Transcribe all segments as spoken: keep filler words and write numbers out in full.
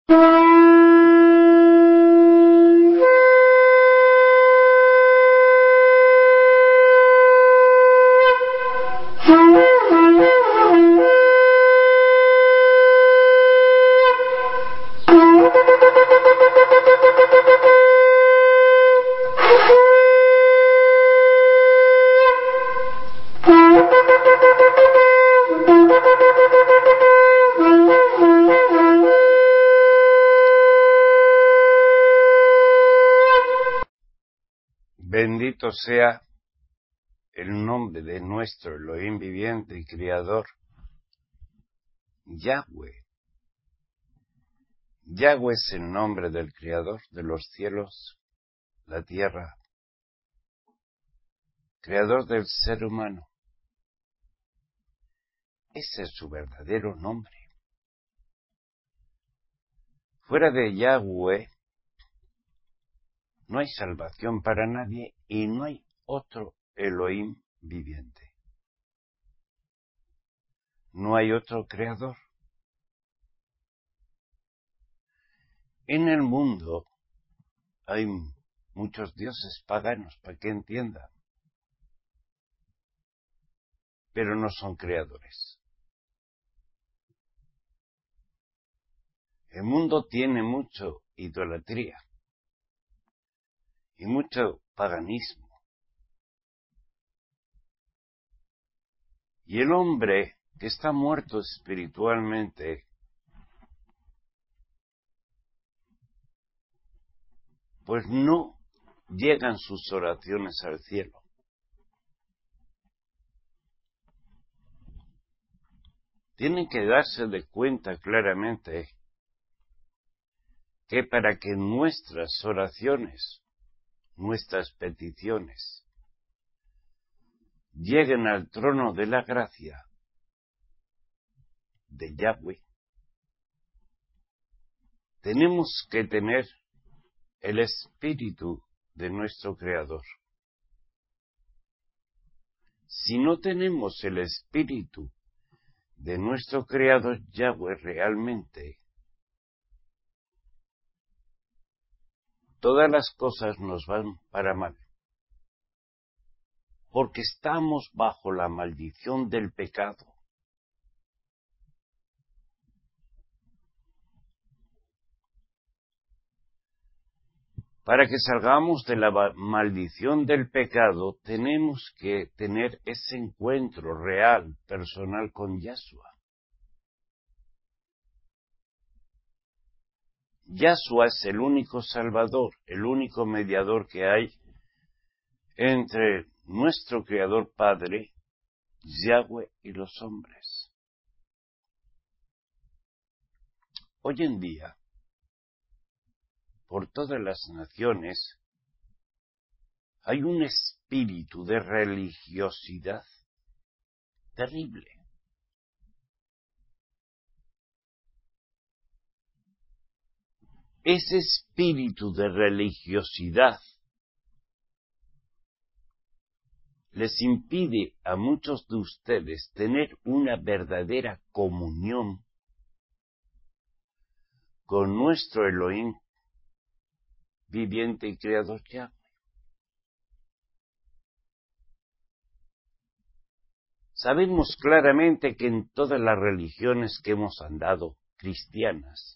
Bendito sea el nombre de nuestro Elohim viviente y Creador, Yahweh. Yahweh es el nombre del Creador de los cielos, la tierra, Creador del ser humano. Ese es su verdadero nombre. Fuera de Yahweh no hay salvación para nadie y no hay otro Elohim viviente. No hay otro creador. En el mundo hay muchos dioses paganos, para que entiendan, pero no son creadores. El mundo tiene mucho idolatría y mucho paganismo. Y el hombre que está muerto espiritualmente, pues no llegan sus oraciones al cielo. Tienen que darse de cuenta claramente que para que nuestras oraciones, nuestras peticiones, lleguen al trono de la gracia de Yahweh, tenemos que tener el espíritu de nuestro Creador. Si no tenemos el espíritu de nuestro Creador Yahweh realmente, todas las cosas nos van para mal, porque estamos bajo la maldición del pecado. Para que salgamos de la maldición del pecado, tenemos que tener ese encuentro real, personal con Yahshua. Yahshua es el único Salvador, el único mediador que hay entre nuestro Creador Padre, Yahweh, y los hombres. Hoy en día, por todas las naciones, hay un espíritu de religiosidad terrible. Ese espíritu de religiosidad les impide a muchos de ustedes tener una verdadera comunión con nuestro Elohim viviente y creador Yahweh. Sabemos claramente que en todas las religiones que hemos andado, cristianas,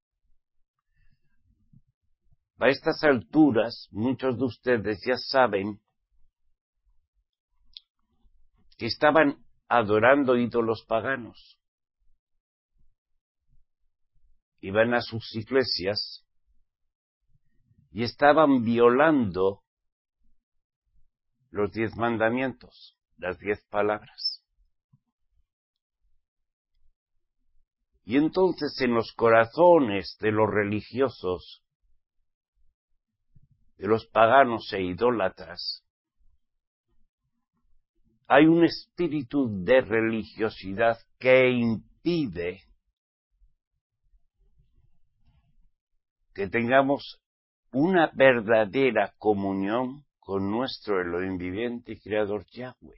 a estas alturas, muchos de ustedes ya saben que estaban adorando ídolos paganos. Iban a sus iglesias y estaban violando los diez mandamientos, las diez palabras. Y entonces en los corazones de los religiosos, de los paganos e idólatras, hay un espíritu de religiosidad que impide que tengamos una verdadera comunión con nuestro Elohim viviente y creador Yahweh.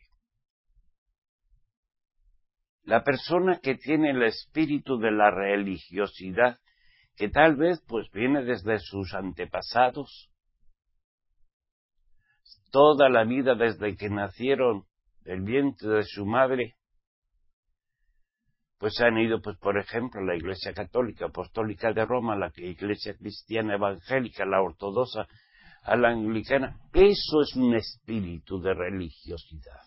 La persona que tiene el espíritu de la religiosidad que tal vez pues viene desde sus antepasados, toda la vida desde que nacieron del vientre de su madre, pues han ido, pues por ejemplo, a la Iglesia Católica Apostólica de Roma, la Iglesia Cristiana Evangélica, la Ortodoxa, a la Anglicana. Eso es un espíritu de religiosidad.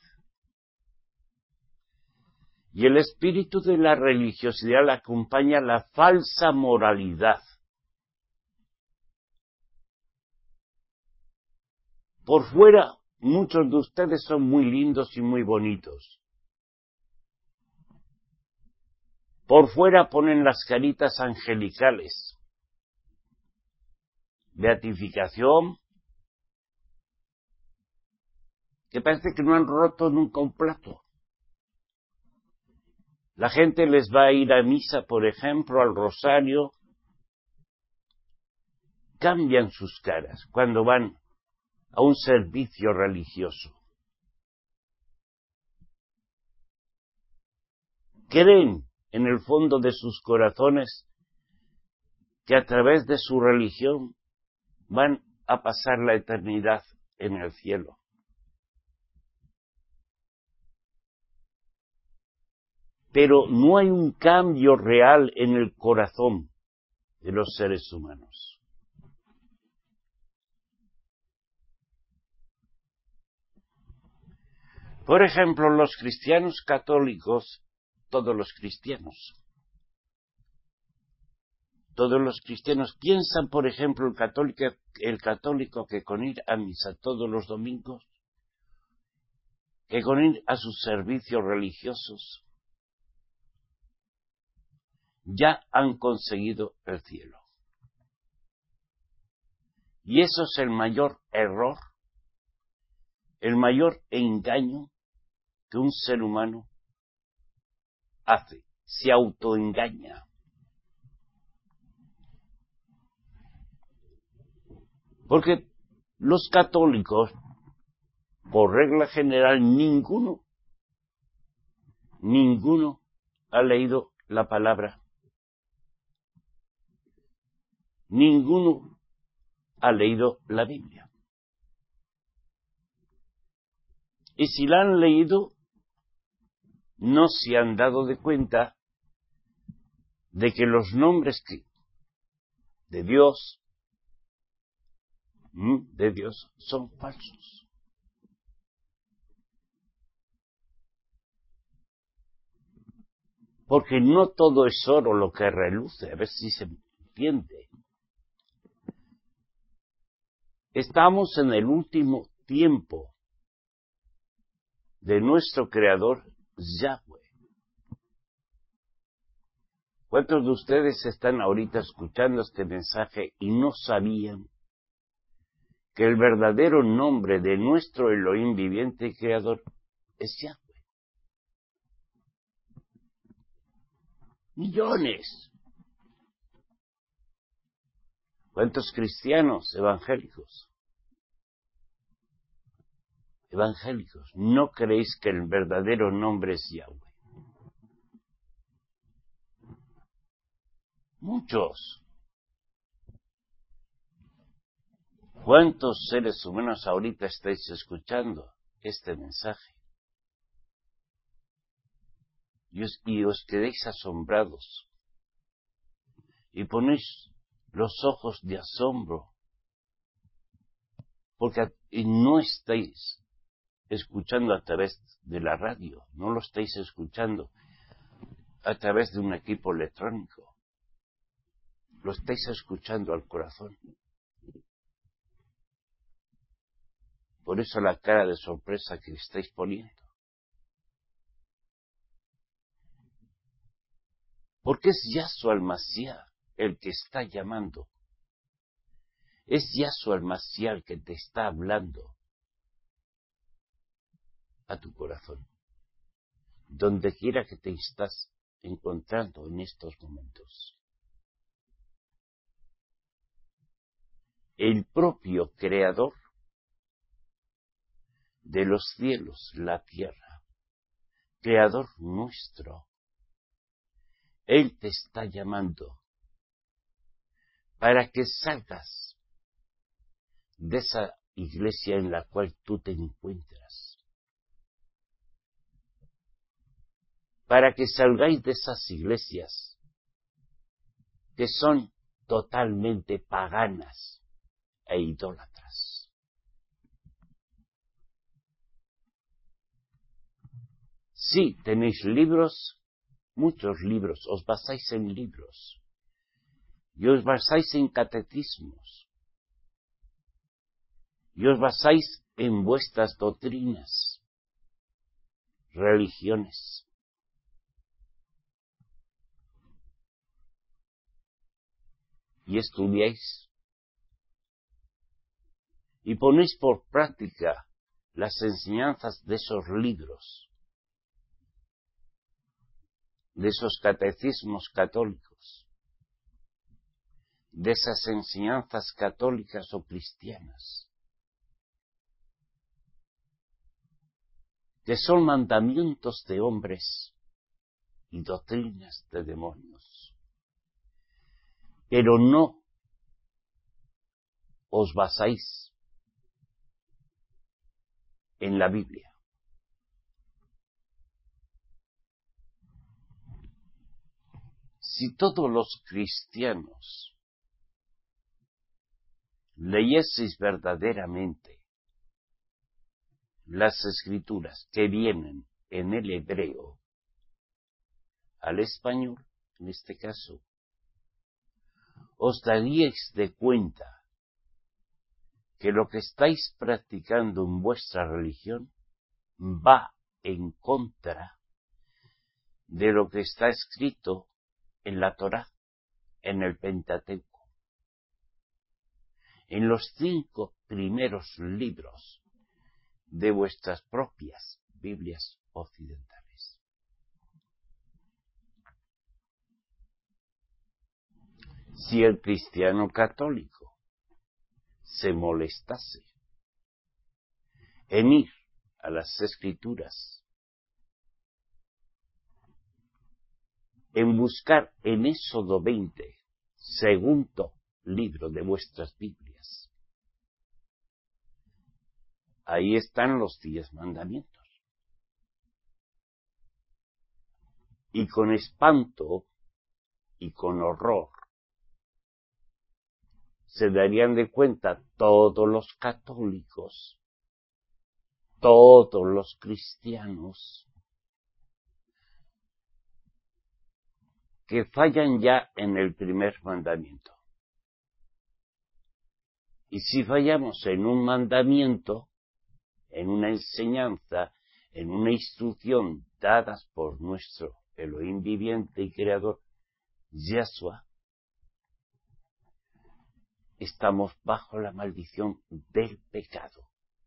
Y el espíritu de la religiosidad le acompaña la falsa moralidad. Por fuera, muchos de ustedes son muy lindos y muy bonitos. Por fuera ponen las caritas angelicales. Beatificación. Que parece que no han roto nunca un plato. La gente les va a ir a misa, por ejemplo, al rosario. Cambian sus caras cuando van a un servicio religioso. Creen en el fondo de sus corazones que a través de su religión van a pasar la eternidad en el cielo. Pero no hay un cambio real en el corazón de los seres humanos. Por ejemplo, los cristianos católicos, todos los cristianos, todos los cristianos piensan, por ejemplo, el católico, el católico que con ir a misa todos los domingos, que con ir a sus servicios religiosos, ya han conseguido el cielo. Y eso es el mayor error, el mayor engaño que un ser humano hace, se autoengaña. Porque los católicos, por regla general, ninguno, ninguno ha leído la palabra. Ninguno ha leído la Biblia. Y si la han leído, no se han dado de cuenta de que los nombres que, de Dios, de Dios, son falsos. Porque no todo es oro lo que reluce, a ver si se entiende. Estamos en el último tiempo de nuestro Creador Yahweh. ¿Cuántos de ustedes están ahorita escuchando este mensaje y no sabían que el verdadero nombre de nuestro Elohim viviente y Creador es Yahweh? Millones. ¿Cuántos cristianos evangélicos? Evangélicos, ¿no creéis que el verdadero nombre es Yahweh? Muchos. ¿Cuántos seres humanos ahorita estáis escuchando este mensaje? Y os, y os quedéis asombrados. Y ponéis los ojos de asombro. Porque y no estáis escuchando a través de la radio. No lo estáis escuchando a través de un equipo electrónico. Lo estáis escuchando al corazón. Por eso la cara de sorpresa que estáis poniendo. Porque es Yahshua el Mashiach el que está llamando. Es Yahshua el Mashiach el que te está hablando a tu corazón. Donde quiera que te estás encontrando en estos momentos. El propio Creador de los cielos, la tierra, Creador nuestro, Él te está llamando para que salgas de esa iglesia en la cual tú te encuentras, para que salgáis de esas iglesias que son totalmente paganas e idólatras. Sí, tenéis libros, muchos libros, os basáis en libros, y os basáis en catecismos, y os basáis en vuestras doctrinas, religiones. Y estudiáis, y ponéis por práctica las enseñanzas de esos libros, de esos catecismos católicos, de esas enseñanzas católicas o cristianas, que son mandamientos de hombres y doctrinas de demonios. Pero no os basáis en la Biblia. Si todos los cristianos leyeseis verdaderamente las escrituras que vienen en el hebreo al español, en este caso, os daríais de cuenta que lo que estáis practicando en vuestra religión va en contra de lo que está escrito en la Torá, en el Pentateuco, en los cinco primeros libros de vuestras propias Biblias occidentales. Si el cristiano católico se molestase en ir a las Escrituras, en buscar en Éxodo veinte, segundo libro de vuestras Biblias, ahí están los diez mandamientos. Y con espanto y con horror se darían de cuenta todos los católicos, todos los cristianos, que fallan ya en el primer mandamiento. Y si fallamos en un mandamiento, en una enseñanza, en una instrucción dadas por nuestro Elohim viviente y creador, Yahshua, estamos bajo la maldición del pecado.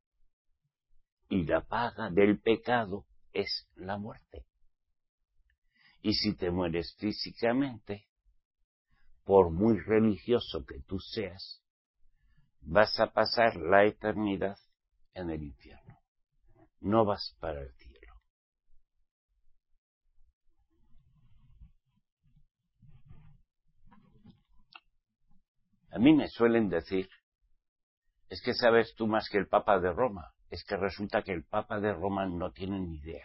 Y la paga del pecado es la muerte. Y si te mueres físicamente, por muy religioso que tú seas, vas a pasar la eternidad en el infierno. No vas para el cielo. A mí me suelen decir, es que sabes tú más que el Papa de Roma. Es que resulta que el Papa de Roma no tiene ni idea.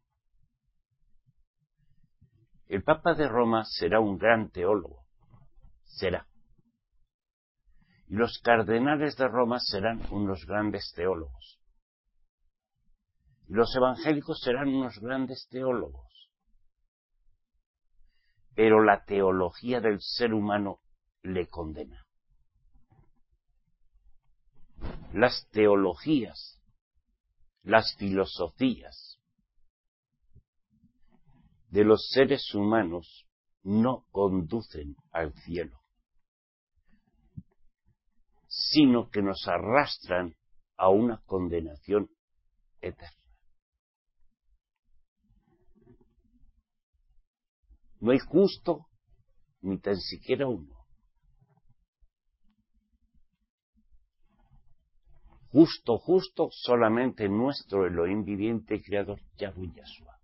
El Papa de Roma será un gran teólogo. Será. Y los cardenales de Roma serán unos grandes teólogos. Y los evangélicos serán unos grandes teólogos. Pero la teología del ser humano le condena. Las teologías, las filosofías de los seres humanos no conducen al cielo, sino que nos arrastran a una condenación eterna. No hay justo ni tan siquiera uno. Justo, justo, solamente nuestro Elohim viviente y creador, Yahweh Yahshua.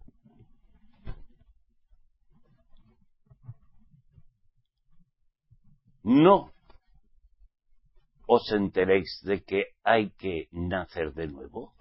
No os enteréis de que hay que nacer de nuevo?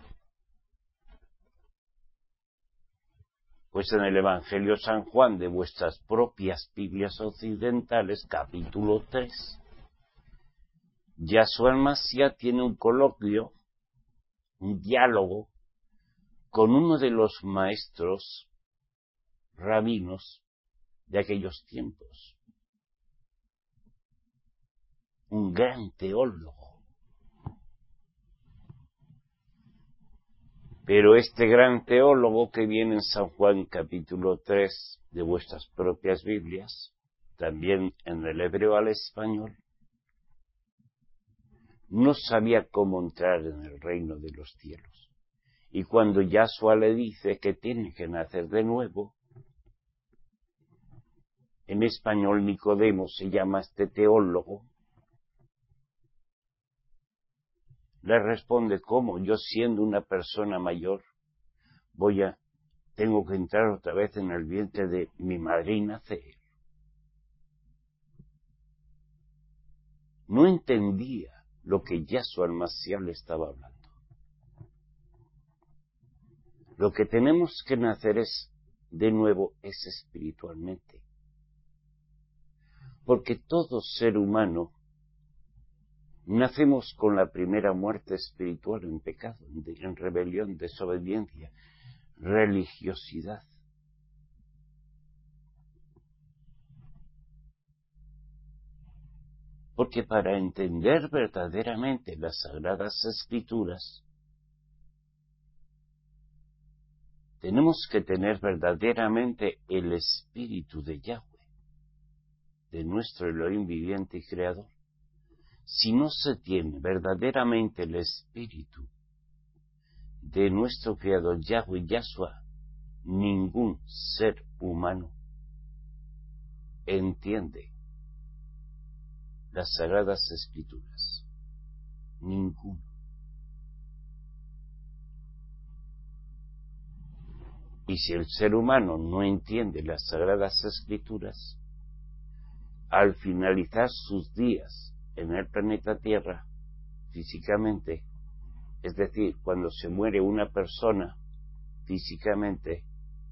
Pues en el Evangelio San Juan de vuestras propias Biblias occidentales, capítulo tres, Yahshua el Mashiach tiene un coloquio, un diálogo, con uno de los maestros rabinos de aquellos tiempos, un gran teólogo. Pero este gran teólogo que viene en San Juan capítulo tres de vuestras propias Biblias, también en el hebreo al español, no sabía cómo entrar en el reino de los cielos. Y cuando Yahshua le dice que tiene que nacer de nuevo, en español Nicodemo se llama este teólogo, le responde: ¿cómo? Yo siendo una persona mayor, voy a, tengo que entrar otra vez en el vientre de mi madre y nacer. No entendía lo que Yahshua el Mashiach le estaba hablando. Lo que tenemos que nacer es, de nuevo, es espiritualmente. Porque todo ser humano nacemos con la primera muerte espiritual en pecado, en rebelión, desobediencia, religiosidad. Porque para entender verdaderamente las Sagradas Escrituras, tenemos que tener verdaderamente el Espíritu de Yahweh, de nuestro Elohim viviente y creador. Si no se tiene verdaderamente el Espíritu de nuestro Creador Yahweh Yahshua, ningún ser humano entiende las Sagradas Escrituras. Ninguno. Y si el ser humano no entiende las Sagradas Escrituras, al finalizar sus días en el planeta Tierra, físicamente, es decir, cuando se muere una persona físicamente,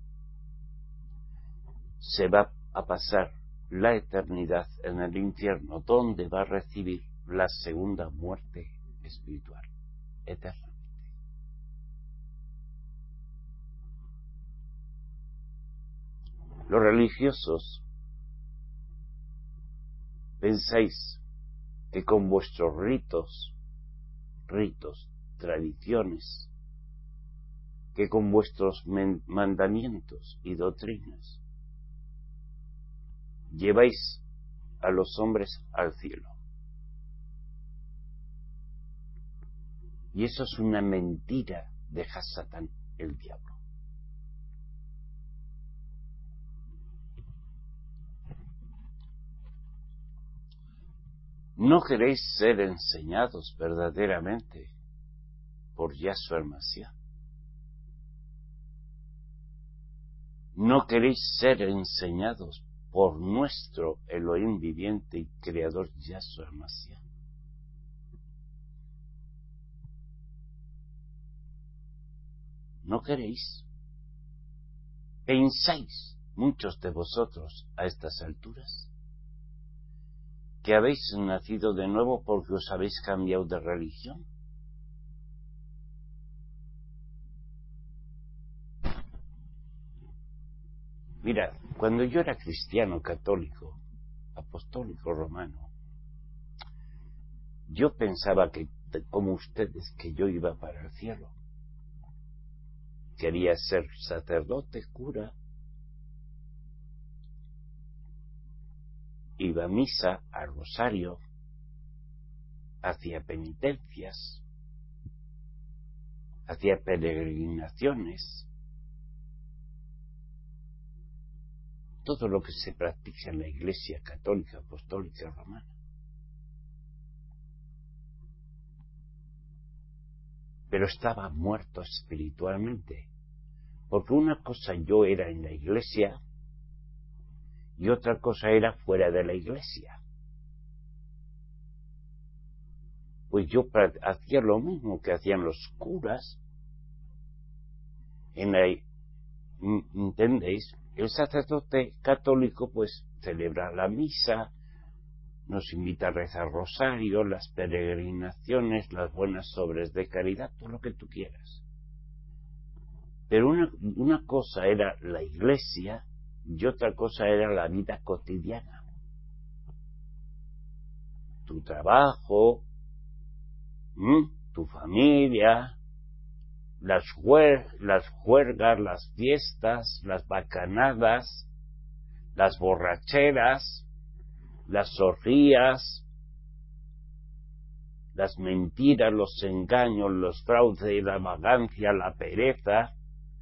se va a pasar la eternidad en el infierno, donde va a recibir la segunda muerte espiritual, eternamente. Los religiosos pensáis que con vuestros ritos, ritos, tradiciones, que con vuestros mandamientos y doctrinas lleváis a los hombres al cielo. Y eso es una mentira de Hasatán, el diablo. ¿No queréis ser enseñados verdaderamente por Yahshua el Mashiach? ¿No queréis ser enseñados por nuestro Elohim viviente y creador Yahshua el Mashiach? ¿No queréis? ¿Pensáis, muchos de vosotros a estas alturas, que habéis nacido de nuevo porque os habéis cambiado de religión? Mirad, cuando yo era cristiano católico, apostólico romano, yo pensaba que, como ustedes, que yo iba para el cielo. Quería ser sacerdote, cura, iba a misa, al rosario, hacía penitencias, hacía peregrinaciones, todo lo que se practica en la Iglesia católica, apostólica, romana. Pero estaba muerto espiritualmente, porque una cosa yo era en la Iglesia y otra cosa era fuera de la Iglesia. Pues yo hacía lo mismo que hacían los curas. En la, ¿entendéis? El sacerdote católico pues celebra la misa, nos invita a rezar rosario, las peregrinaciones, las buenas obras de caridad, todo lo que tú quieras. Pero una, una cosa era la iglesia y otra cosa era la vida cotidiana. Tu trabajo, ¿m? tu familia, las, juer, las juergas, las fiestas, las bacanadas, las borracheras, las orgías, las mentiras, los engaños, los fraudes, la vagancia, la pereza.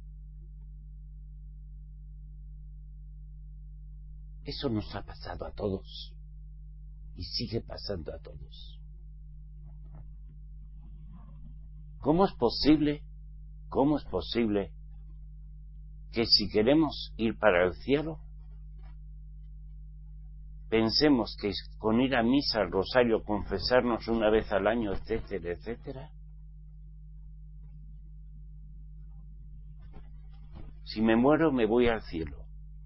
Eso nos ha pasado a todos y sigue pasando a todos. ¿Cómo es posible, cómo es posible que si queremos ir para el cielo, pensemos que con ir a misa, al rosario, confesarnos una vez al año, etcétera, etcétera? Si me muero, me voy al cielo.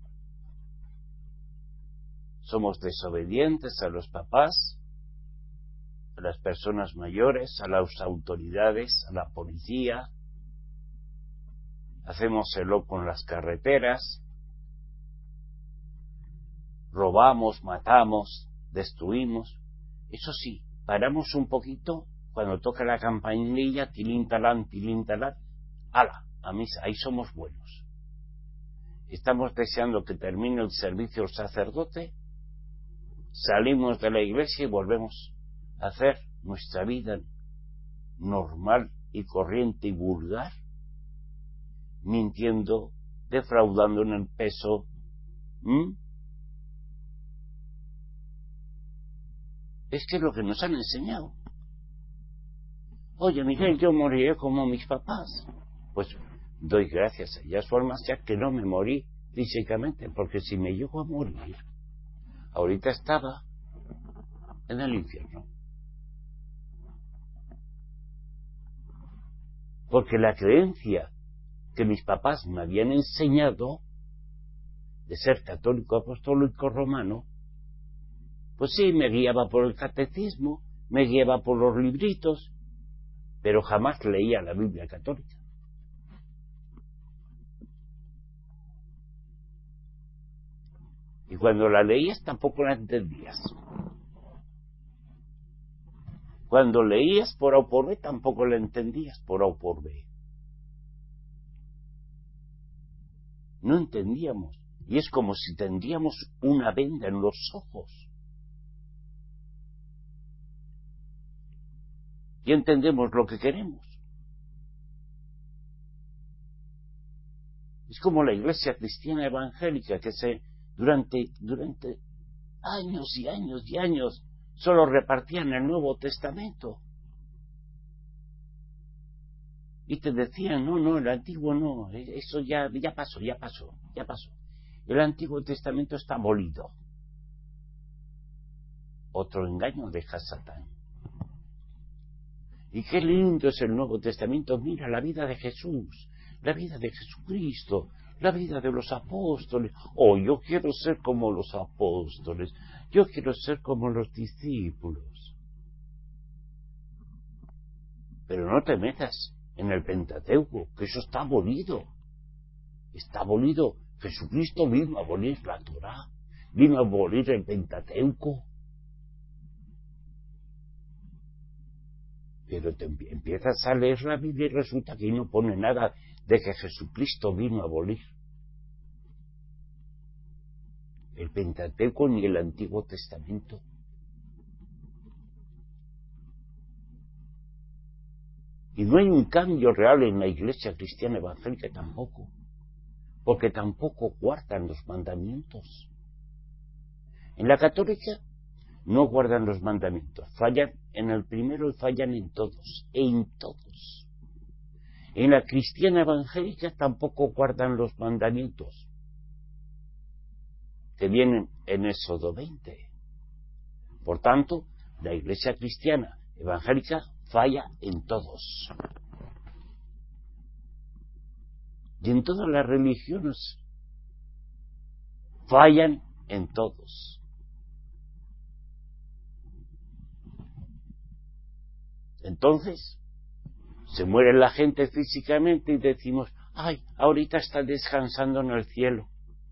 Somos desobedientes a los papás, a las personas mayores, a las autoridades, a la policía. Hacemos el loco en las carreteras. Robamos, matamos, destruimos. Eso sí, paramos un poquito cuando toca la campanilla, tilín talán, tilín talán, ¡hala! A misa, ahí somos buenos. Estamos deseando que termine el servicio el sacerdote, salimos de la iglesia y volvemos a hacer nuestra vida normal y corriente y vulgar, mintiendo, defraudando en el peso. ¿Mm? Es que es lo que nos han enseñado. Oye, Miguel, yo moriré como mis papás. Pues doy gracias a ellas formas ya que no me morí físicamente, porque si me llego a morir, ahorita estaba en el infierno. Porque la creencia que mis papás me habían enseñado de ser católico apostólico romano, pues sí, me guiaba por el catecismo, me guiaba por los libritos, pero jamás leía la Biblia católica. Y cuando la leías tampoco la entendías. Cuando leías por A o por B tampoco la entendías por A o por B. No entendíamos. Y es como si tendríamos una venda en los ojos. Y entendemos lo que queremos. Es como la iglesia cristiana evangélica que se durante, durante años y años y años solo repartían el Nuevo Testamento. Y te decían, no, no, el Antiguo no, eso ya, ya pasó, ya pasó, ya pasó. El Antiguo Testamento está abolido. Otro engaño deja Satán. Y qué lindo es el Nuevo Testamento. Mira la vida de Jesús, la vida de Jesucristo, la vida de los apóstoles. Oh, yo quiero ser como los apóstoles, yo quiero ser como los discípulos. Pero no te metas en el Pentateuco, que eso está abolido. Está abolido. Jesucristo vino a abolir la Torá, vino a abolir el Pentateuco. Pero te empiezas a leer la Biblia y resulta que no pone nada de que Jesucristo vino a abolir el Pentateuco ni el Antiguo Testamento. Y no hay un cambio real en la iglesia cristiana evangélica tampoco, porque tampoco guardan los mandamientos. En la católica no guardan los mandamientos, fallan en el primero y fallan en todos, en todos. En la cristiana evangélica tampoco guardan los mandamientos, que vienen en Éxodo veinte. Por tanto, la iglesia cristiana evangélica falla en todos. Y en todas las religiones fallan en todos. Entonces, se muere la gente físicamente y decimos, ay, ahorita está descansando en el cielo.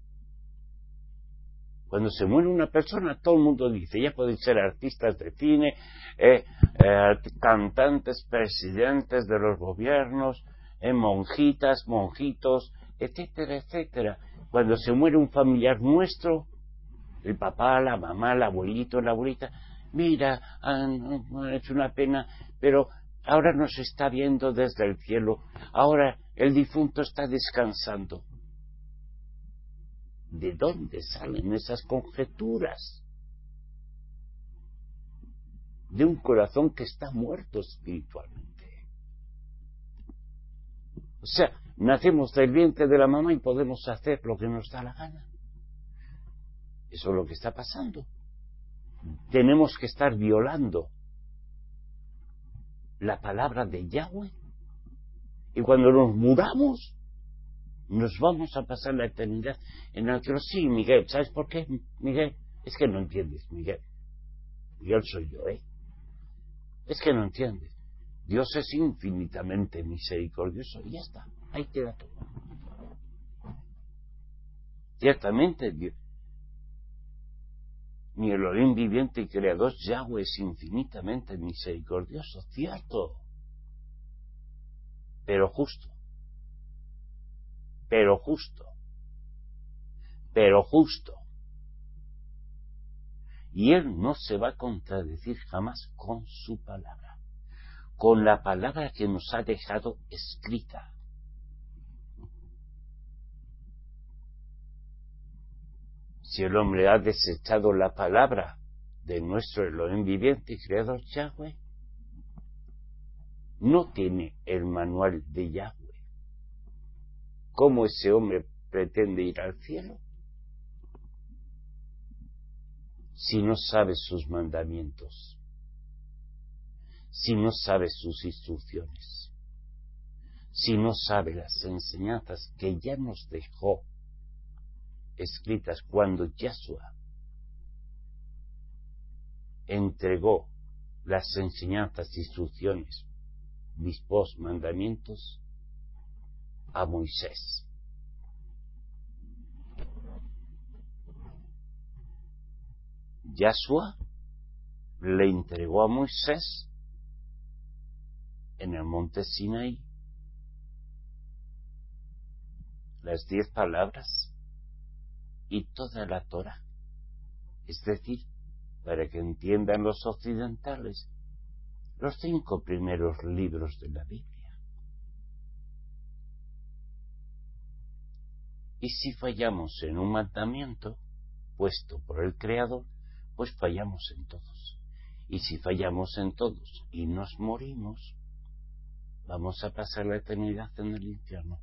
Cuando se muere una persona, todo el mundo dice, ya pueden ser artistas de cine, eh, eh, cantantes, presidentes de los gobiernos, eh, monjitas, monjitos, etcétera, etcétera. Cuando se muere un familiar nuestro, el papá, la mamá, el abuelito, la abuelita, mira, es una pena, pero ahora nos está viendo desde el cielo, ahora el difunto está descansando. ¿De dónde salen esas conjeturas? De un corazón que está muerto espiritualmente. O sea, nacemos del vientre de la mamá y podemos hacer lo que nos da la gana. Eso es lo que está pasando. Tenemos que estar violando la palabra de Yahweh. Y cuando nos muramos, nos vamos a pasar la eternidad en el cielo. Sí, Miguel, ¿sabes por qué, Miguel? Es que no entiendes, Miguel. Miguel soy yo, ¿eh? Es que no entiendes. Dios es infinitamente misericordioso y ya está. Ahí queda todo. Ciertamente, Dios, mi Elohim viviente y creador Yahweh es infinitamente misericordioso, cierto. Pero justo. Pero justo. Pero justo. Y Él no se va a contradecir jamás con su palabra, con la palabra que nos ha dejado escrita. Si el hombre ha desechado la palabra de nuestro Elohim viviente y creador Yahweh, no tiene el manual de Yahweh. ¿Cómo ese hombre pretende ir al cielo si no sabe sus mandamientos, si no sabe sus instrucciones, si no sabe las enseñanzas que ya nos dejó escritas cuando Yahshua entregó las enseñanzas, instrucciones, dispos, mandamientos a Moisés? Yahshua le entregó a Moisés en el monte Sinaí las diez palabras y toda la Torah. Es decir, para que entiendan los occidentales, los cinco primeros libros de la Biblia. Y si fallamos en un mandamiento puesto por el Creador, pues fallamos en todos. Y si fallamos en todos y nos morimos, vamos a pasar la eternidad en el infierno.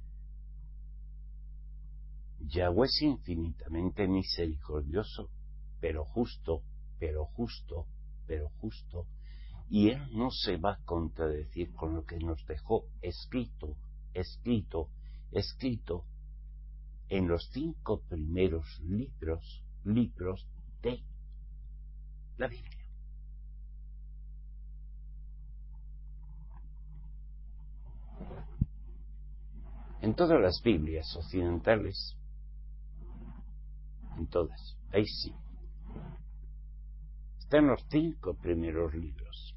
Yahweh es infinitamente misericordioso, pero justo, pero justo, pero justo, y Él no se va a contradecir con lo que nos dejó escrito, escrito, escrito en los cinco primeros libros, libros de la Biblia. En todas las Biblias occidentales, en todas, ahí sí, están los cinco primeros libros.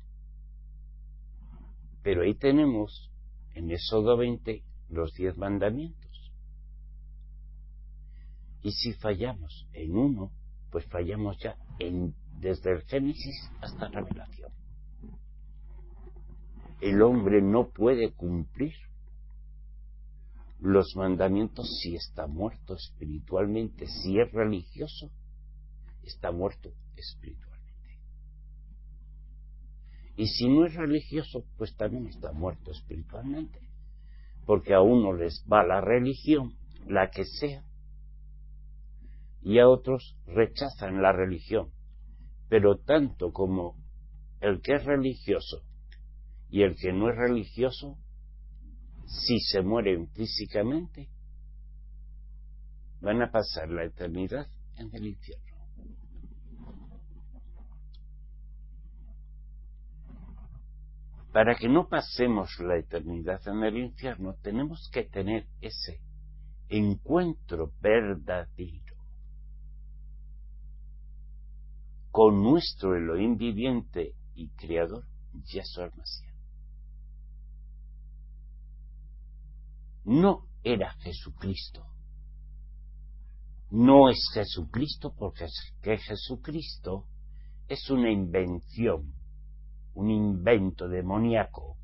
Pero ahí tenemos, en Éxodo veinte, los diez mandamientos. Y si fallamos en uno, pues fallamos ya en, desde el Génesis hasta la Revelación. El hombre no puede cumplir los mandamientos si está muerto espiritualmente. Si es religioso, está muerto espiritualmente. Y si no es religioso, pues también está muerto espiritualmente. Porque a uno les va la religión, la que sea, y a otros rechazan la religión. Pero tanto como el que es religioso y el que no es religioso, si se mueren físicamente, van a pasar la eternidad en el infierno. Para que no pasemos la eternidad en el infierno, tenemos que tener ese encuentro verdadero con nuestro Elohim viviente y creador, Yahshua Mashiach. No era Jesucristo. No es Jesucristo, porque es que Jesucristo es una invención, un invento demoníaco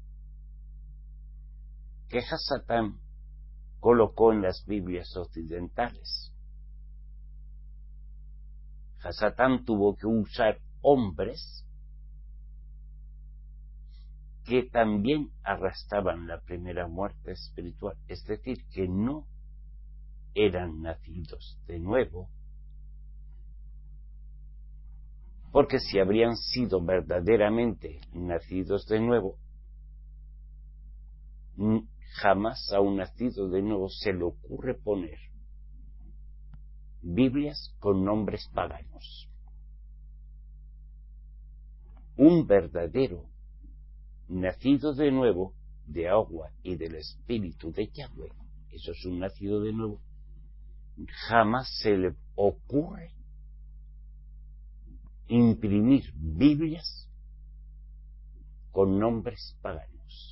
que Hasatán colocó en las Biblias occidentales. Hasatán tuvo que usar hombres que también arrastraban la primera muerte espiritual, es decir, que no eran nacidos de nuevo, porque si habrían sido verdaderamente nacidos de nuevo, jamás a un nacido de nuevo se le ocurre poner Biblias con nombres paganos. Un verdadero nacido de nuevo de agua y del espíritu de Yahweh, eso es un nacido de nuevo, jamás se le ocurre imprimir Biblias con nombres paganos.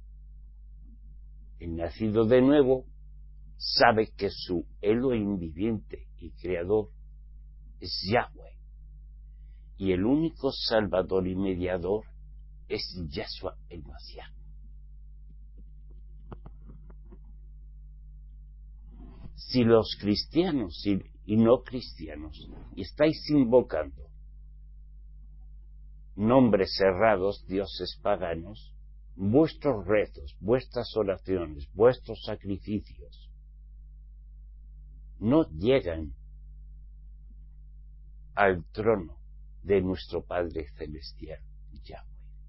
El nacido de nuevo sabe que su Elohim viviente y creador es Yahweh, y el único salvador y mediador es Yahshua el Mashiach. Si los cristianos y, y no cristianos estáis invocando nombres errados, dioses paganos, vuestros rezos, vuestras oraciones, vuestros sacrificios no llegan al trono de nuestro Padre Celestial, Yahweh.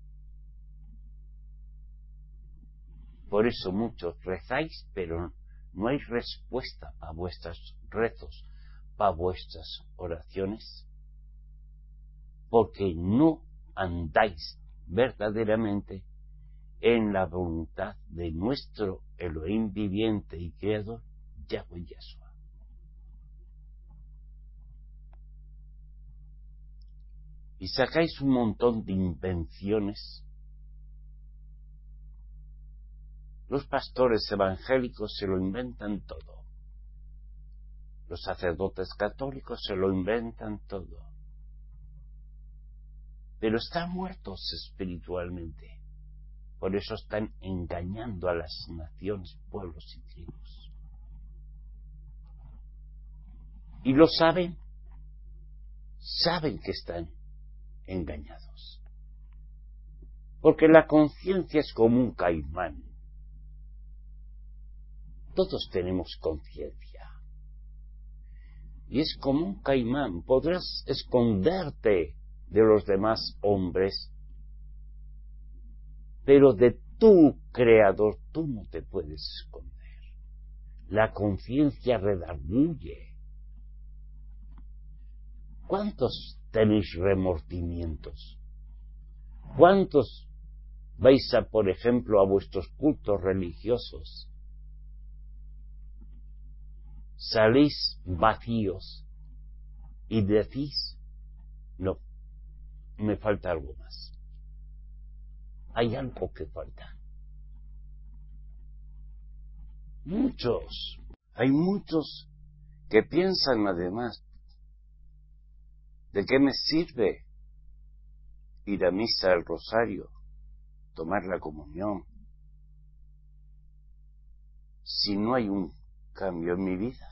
Por eso muchos rezáis, pero no hay respuesta a vuestros rezos, para vuestras oraciones, porque no andáis verdaderamente en la voluntad de nuestro Elohim viviente y creador, Yahweh Yahshua. Y sacáis un montón de invenciones. Los pastores evangélicos se lo inventan todo. Los sacerdotes católicos se lo inventan todo. Pero están muertos espiritualmente. Por eso están engañando a las naciones, pueblos y tribus. Y lo saben. Saben que están engañados. Porque la conciencia es como un caimán. Todos tenemos conciencia. Y es como un caimán. Podrás esconderte de los demás hombres, pero de tu creador tú no te puedes esconder. La conciencia redarguye. ¿Cuántos tenéis remordimientos? ¿Cuántos vais a, por ejemplo, a vuestros cultos religiosos? Salís vacíos y decís, no, me falta algo más. Hay algo que falta. Muchos, hay muchos que piensan además, ¿de qué me sirve ir a misa al rosario, tomar la comunión, si no hay un cambio en mi vida?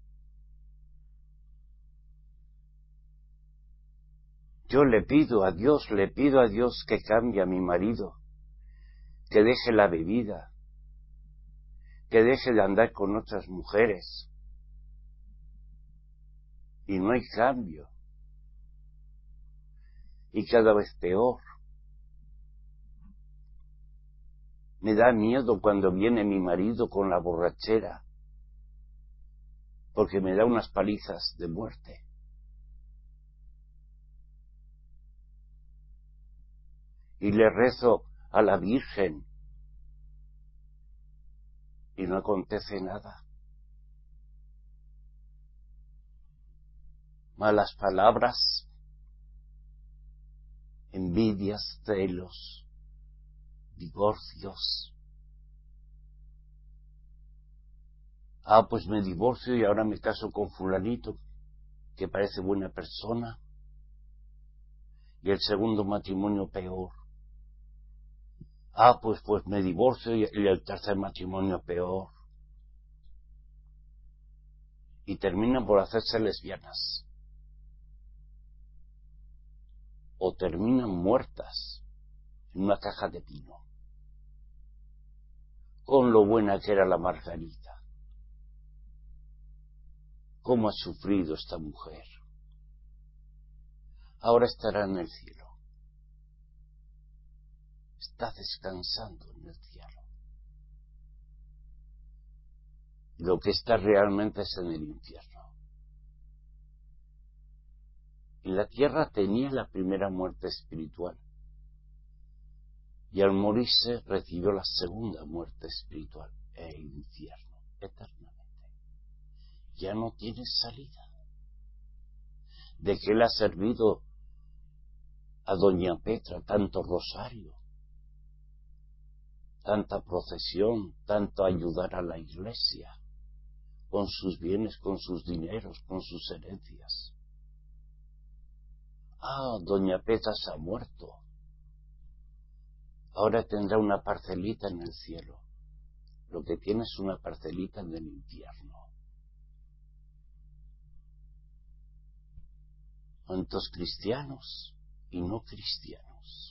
Yo le pido a Dios, le pido a Dios que cambie a mi marido, que deje la bebida, que deje de andar con otras mujeres. Y no hay cambio. Y cada vez peor. Me da miedo cuando viene mi marido con la borrachera, porque me da unas palizas de muerte. Y le rezo a la Virgen y no acontece nada. Malas palabras, envidias, celos, divorcios. Ah, pues me divorcio y ahora me caso con fulanito, que parece buena persona. Y el segundo matrimonio peor. Ah, pues, pues me divorcio y el tercer matrimonio peor. Y terminan por hacerse lesbianas. O terminan muertas en una caja de pino. Con lo buena que era la Margarita. ¿Cómo ha sufrido esta mujer? Ahora estará en el cielo. Está descansando en el cielo. Lo que está realmente es en el infierno. Y la tierra tenía la primera muerte espiritual. Y al morirse recibió la segunda muerte espiritual, el infierno, eternamente. Ya no tiene salida. ¿De qué le ha servido a doña Petra tanto rosario, tanta procesión, tanto ayudar a la iglesia, con sus bienes, con sus dineros, con sus herencias? Ah, doña Petra se ha muerto. Ahora tendrá una parcelita en el cielo. Lo que tiene es una parcelita en el infierno. ¿Cuántos cristianos y no cristianos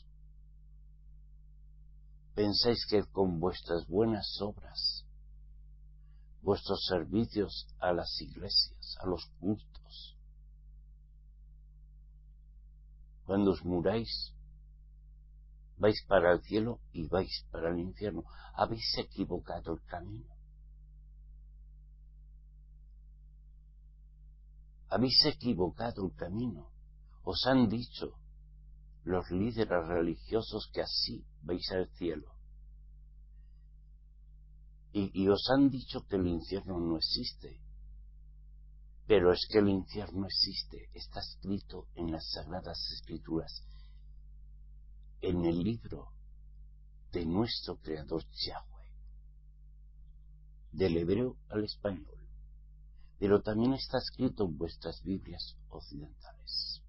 pensáis que con vuestras buenas obras, vuestros servicios a las iglesias, a los cultos, cuando os muráis, vais para el cielo y vais para el infierno? Habéis equivocado el camino. Habéis equivocado el camino. Os han dicho los líderes religiosos que así vais al cielo. Y, y os han dicho que el infierno no existe. Pero es que el infierno existe. Está escrito en las Sagradas Escrituras, en el libro de nuestro Creador Yahweh, del hebreo al español. Pero también está escrito en vuestras Biblias occidentales.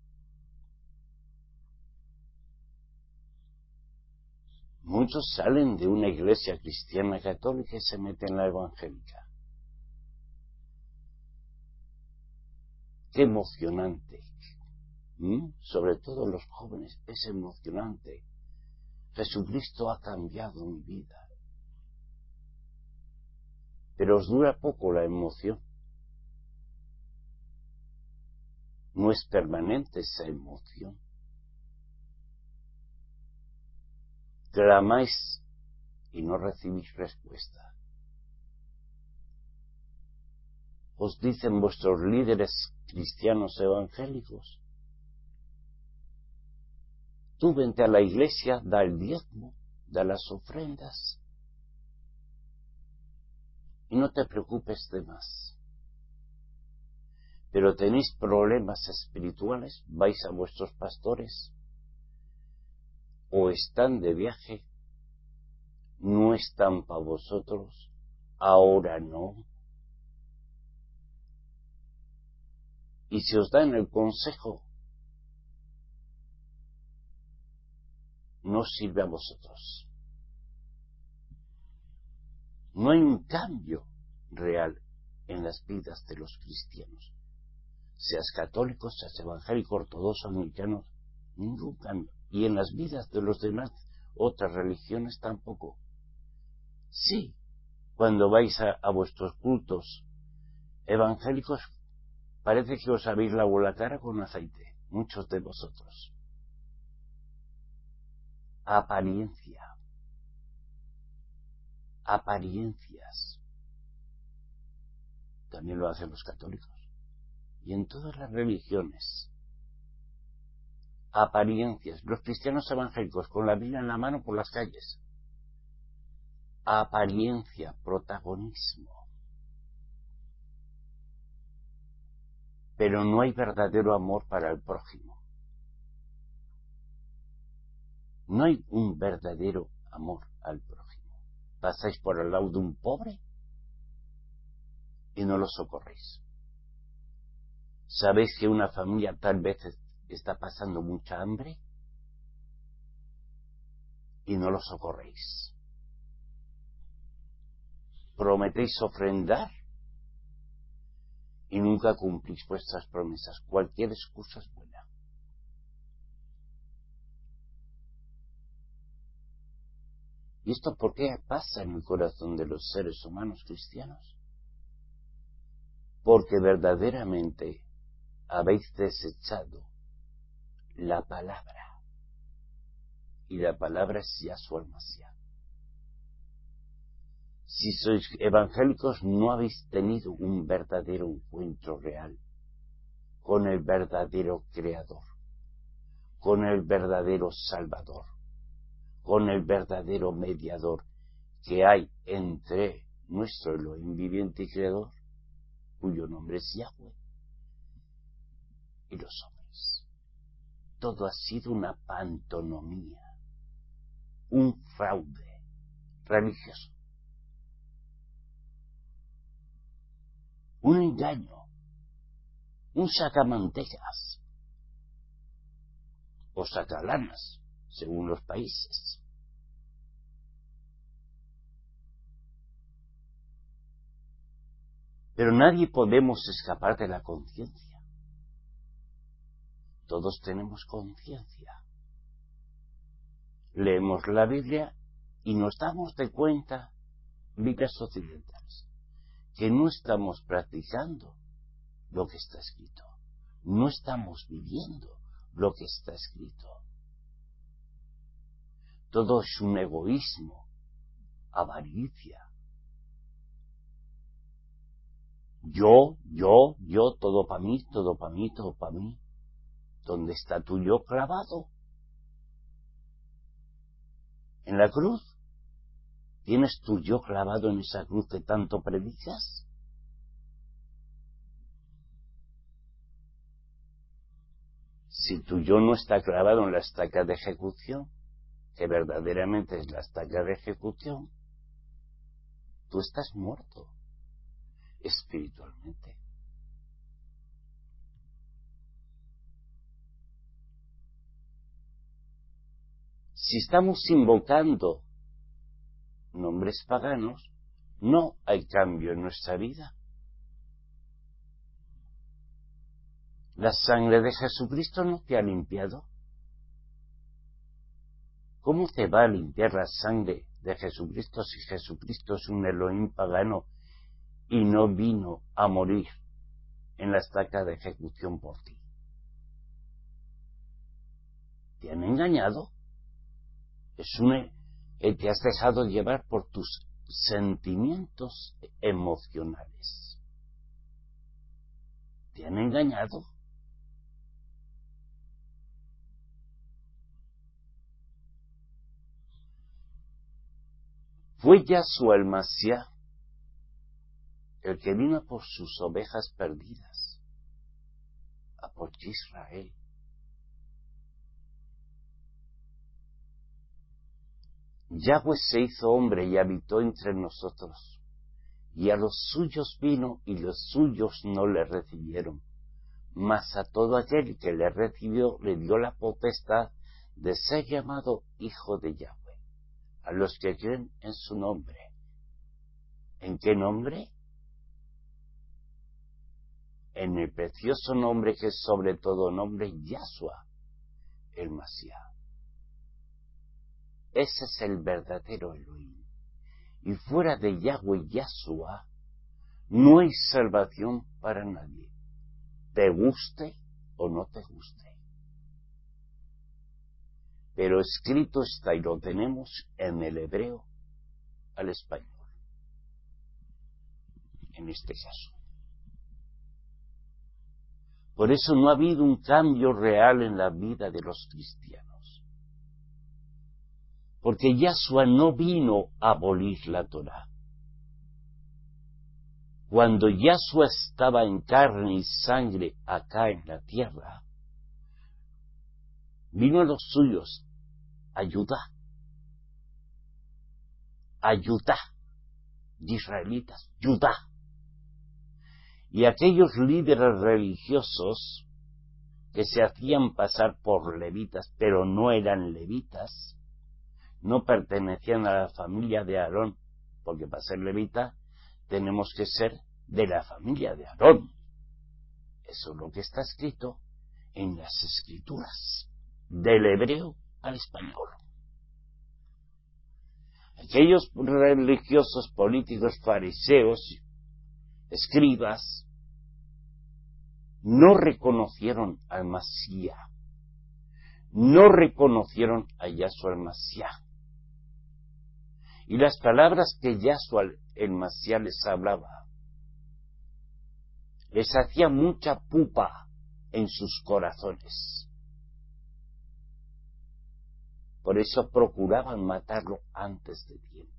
Muchos salen de una iglesia cristiana católica y se meten en la evangélica. Qué emocionante. ¿Mm? Sobre todo los jóvenes, es emocionante. Jesucristo ha cambiado mi vida. Pero os dura poco la emoción. No es permanente esa emoción. Clamáis y no recibís respuesta. Os dicen vuestros líderes cristianos evangélicos: tú vente a la iglesia, da el diezmo, da las ofrendas y no te preocupes de más. Pero tenéis problemas espirituales, vais a vuestros pastores, o están de viaje, no están para vosotros, ahora no. Y si os dan el consejo, no sirve a vosotros. No hay un cambio real en las vidas de los cristianos. Seas católicos, seas evangélico, ortodoxo, anglicano, ningún cambio. Y en las vidas de los demás, otras religiones tampoco. Sí, cuando vais a, a vuestros cultos evangélicos, parece que os habéis lavado la cara con aceite, muchos de vosotros. Apariencia. apariencias. También lo hacen los católicos. Y en todas las religiones. Apariencias. Los cristianos evangélicos con la Biblia en la mano por las calles. Apariencia, protagonismo. Pero no hay verdadero amor para el prójimo. No hay un verdadero amor al prójimo. Pasáis por el lado de un pobre y no lo socorréis. ¿Sabéis que una familia tal vez está pasando mucha hambre y no lo socorréis? Prometéis ofrendar y nunca cumplís vuestras promesas. Cualquier excusa es buena. ¿Y esto por qué pasa en el corazón de los seres humanos cristianos? Porque verdaderamente habéis desechado la palabra. Y la palabra es Yahshua el Mashiach. Si sois evangélicos, no habéis tenido un verdadero encuentro real con el verdadero Creador, con el verdadero Salvador, con el verdadero mediador que hay entre nuestro Elohim viviente y Creador, cuyo nombre es Yahweh, y los hombres. Todo ha sido una pantomimia, un fraude religioso, un engaño, un sacamantegas o sacalanas, según los países. Pero nadie podemos escapar de la conciencia. Todos tenemos conciencia. Leemos la Biblia y nos damos de cuenta, Biblias occidentales, que no estamos practicando lo que está escrito. No estamos viviendo lo que está escrito. Todo es un egoísmo, avaricia. Yo, yo, yo, todo para mí, todo para mí, todo para mí. ¿Dónde está tu yo clavado? ¿En la cruz? ¿Tienes tu yo clavado en esa cruz que tanto predicas? Si tu yo no está clavado en la estaca de ejecución, que verdaderamente es la estaca de ejecución, tú estás muerto espiritualmente. Si estamos invocando nombres paganos, no hay cambio en nuestra vida. La sangre de Jesucristo no te ha limpiado. ¿Cómo te va a limpiar la sangre de Jesucristo si Jesucristo es un Elohim pagano y no vino a morir en la estaca de ejecución por ti? ¿Te han engañado? Es un, eh, te has dejado llevar por tus sentimientos emocionales. ¿Te han engañado? Fue Yahshua el Mashiach el que vino por sus ovejas perdidas, a por Israel. Yahweh se hizo hombre y habitó entre nosotros, y a los suyos vino y los suyos no le recibieron, mas a todo aquel que le recibió le dio la potestad de ser llamado hijo de Yahweh, a los que creen en su nombre. ¿En qué nombre? En el precioso nombre que es sobre todo nombre, Yahshua, el Mashiach. Ese es el verdadero Elohim. Y fuera de Yahweh Yahshua no hay salvación para nadie, te guste o no te guste. Pero escrito está y lo tenemos en el hebreo al español. en este caso. Por eso no ha habido un cambio real en la vida de los cristianos. Porque Yahshua no vino a abolir la Torá. Cuando Yahshua estaba en carne y sangre acá en la tierra, vino a los suyos a Judá, a Judá, de israelitas, Judá. Y aquellos líderes religiosos que se hacían pasar por levitas, pero no eran levitas, no pertenecían a la familia de Aarón, porque para ser levita tenemos que ser de la familia de Aarón. Eso es lo que está escrito en las escrituras, del hebreo al español. Aquellos religiosos, políticos, fariseos, escribas, no reconocieron al Masías, no reconocieron a Yahshua el Masías. Y las palabras que Yahshua el Masías les hablaba, les hacía mucha pupa en sus corazones. Por eso procuraban matarlo antes de tiempo.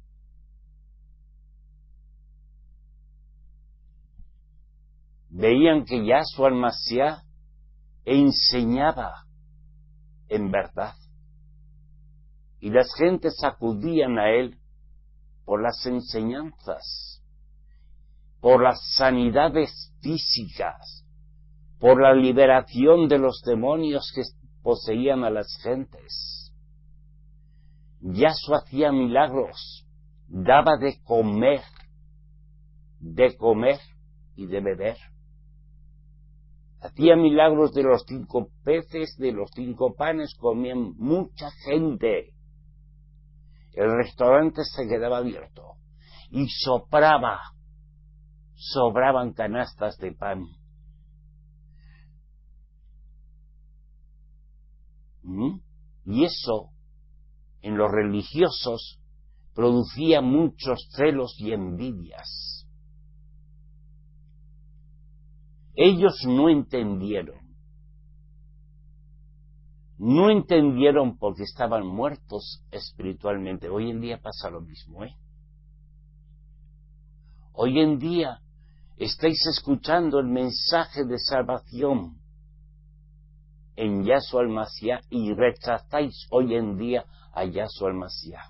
Veían que Yahshua el Masías enseñaba en verdad. Y las gentes acudían a él por las enseñanzas, por las sanidades físicas, por la liberación de los demonios que poseían a las gentes. Yahshua hacía milagros, daba de comer, de comer y de beber. Hacía milagros de los cinco peces, de los cinco panes, comían mucha gente. El restaurante se quedaba abierto y sobraba, sobraban canastas de pan. ¿Mm? Y eso, en los religiosos, producía muchos celos y envidias. Ellos no entendieron. No entendieron porque estaban muertos espiritualmente. Hoy en día pasa lo mismo, ¿eh? Hoy en día estáis escuchando el mensaje de salvación en Yahshua el Masías y rechazáis hoy en día a Yahshua el Masías.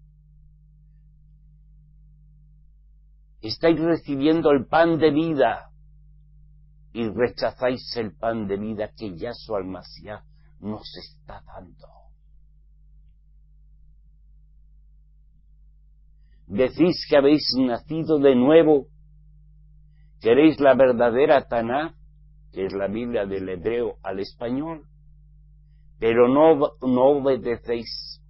Estáis recibiendo el pan de vida y rechazáis el pan de vida que Yahshua el Masías nos está dando. Decís que habéis nacido de nuevo, queréis la verdadera Taná, que es la Biblia del hebreo al español, pero no, no obedecéis.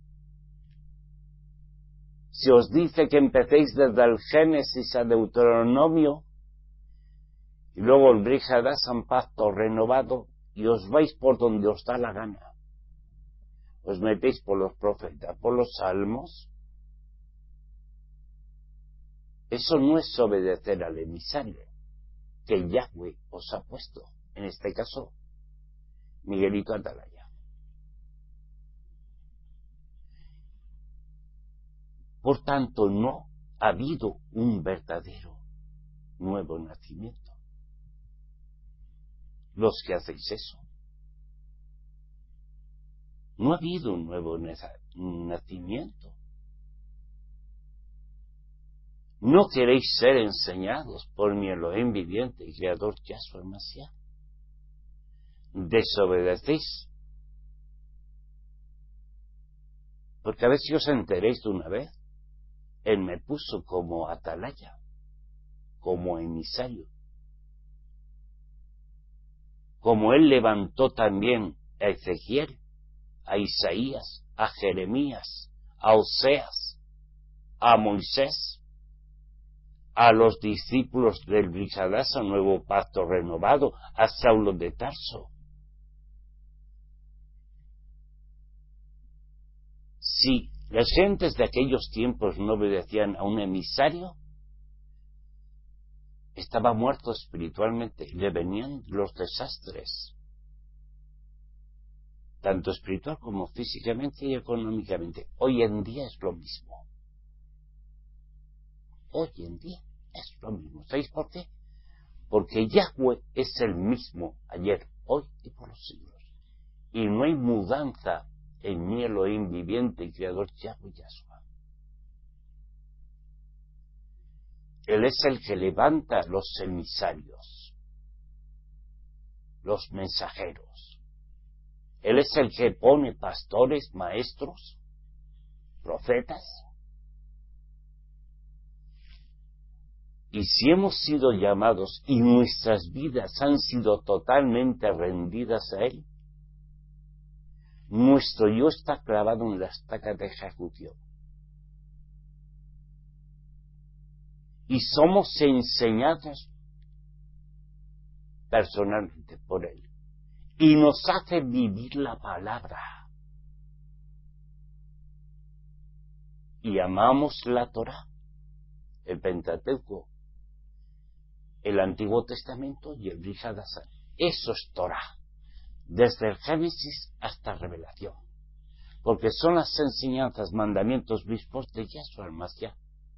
Si os dice que empecéis desde el Génesis a Deuteronomio, y luego el Brit Hadá, San Pacto renovado, y os vais por donde os da la gana. Os metéis por los profetas, por los salmos. Eso no es obedecer al emisario que Yahweh os ha puesto, en este caso, Miguelito Atalaya. Por tanto, no ha habido un verdadero nuevo nacimiento. Los que hacéis eso. No ha habido un nuevo nacimiento. No queréis ser enseñados por mi Elohim viviente y creador Yahshua el Masías. Desobedecéis. Porque a ver si os enteréis de una vez. Él me puso como atalaya, como emisario. Como él levantó también a Ezequiel, a Isaías, a Jeremías, a Oseas, a Moisés, a los discípulos del Brit Hadá, a Nuevo Pacto Renovado, a Saulo de Tarso. Si las gentes de aquellos tiempos no obedecían a un emisario, estaba muerto espiritualmente, le venían los desastres, tanto espiritual como físicamente y económicamente. Hoy en día es lo mismo. Hoy en día es lo mismo. ¿Sabéis por qué? Porque Yahweh es el mismo ayer, hoy y por los siglos. Y no hay mudanza en mi Elohim viviente y creador Yahweh Yahshua. Él es el que levanta los emisarios, los mensajeros. Él es el que pone pastores, maestros, profetas. Y si hemos sido llamados y nuestras vidas han sido totalmente rendidas a Él, nuestro yo está clavado en la estaca de ejecución. Y somos enseñados personalmente por Él. Y nos hace vivir la palabra. Y amamos la Torá, el Pentateuco, el Antiguo Testamento y el Brit Hadashah. Eso es Torá, desde el Génesis hasta Revelación. Porque son las enseñanzas, mandamientos, vistos de Yahshua el Mashiach.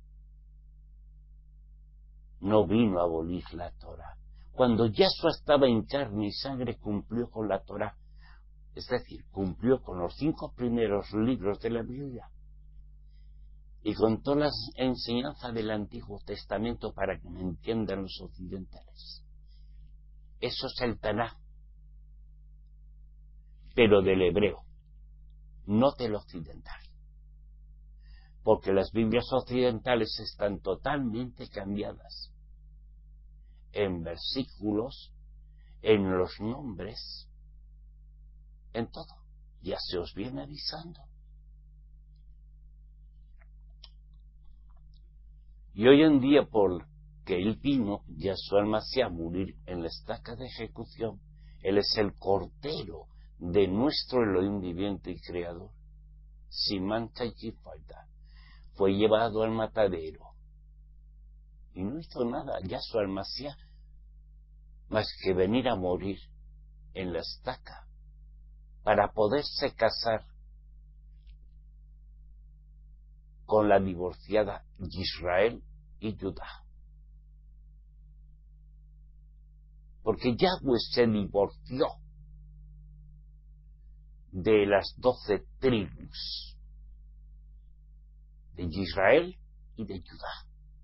No vino a abolir la Torá. Cuando Yahshua estaba en carne y sangre, cumplió con la Torá. Es decir, cumplió con los cinco primeros libros de la Biblia y con todas las enseñanzas del Antiguo Testamento, para que me entiendan los occidentales. Eso es el Tanaj, pero del hebreo, no del occidental. Porque las Biblias occidentales están totalmente cambiadas en versículos, en los nombres, en todo. Ya se os viene avisando. Y hoy en día, por que Él vino, Yahshua el Mashiach, a morir en la estaca de ejecución, Él es el Cordero de nuestro Elohim viviente y creador, sin mancha y sin falta. Fue llevado al matadero y no hizo nada Yahshua el Mashiach más que venir a morir en la estaca para poderse casar con la divorciada Israel y Judá. Porque Yahweh se divorció de las doce tribus de Israel y de Judá.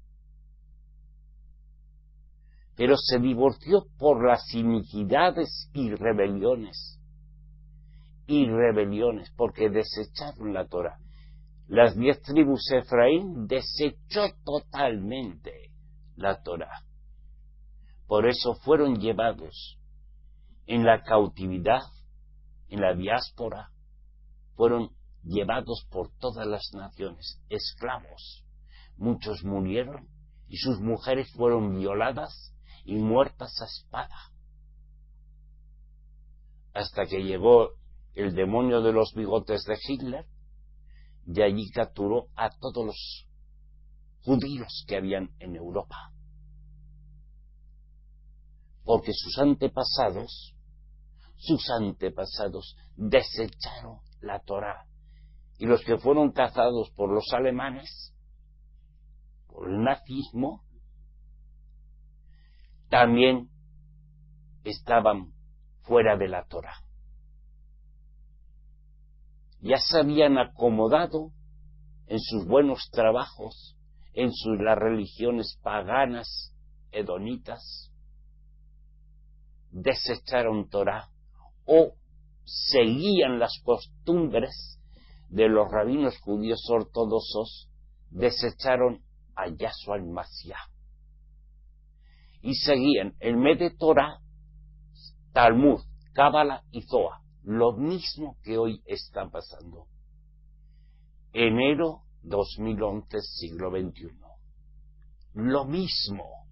Pero se divorció por las iniquidades y rebeliones. Y rebeliones, porque desecharon la Torá. Las diez tribus de Efraín desechó totalmente la Torá. Por eso fueron llevados en la cautividad, en la diáspora, fueron llevados por todas las naciones, esclavos. Muchos murieron y sus mujeres fueron violadas y muertas a espada. Hasta que llegó el demonio de los bigotes de Hitler y allí capturó a todos los judíos que habían en Europa. Porque sus antepasados, sus antepasados desecharon la Torá. Y los que fueron cazados por los alemanes, por el nazismo, también estaban fuera de la Torá. Ya se habían acomodado en sus buenos trabajos, en sus, las religiones paganas, hedonitas, desecharon Torá o seguían las costumbres de los rabinos judíos ortodoxos, desecharon a Yahshua el Mashiach y seguían el Mede Torah, Talmud, Cábala y Zohar, lo mismo que hoy está pasando. Enero dos mil once, siglo veintiuno. Lo mismo.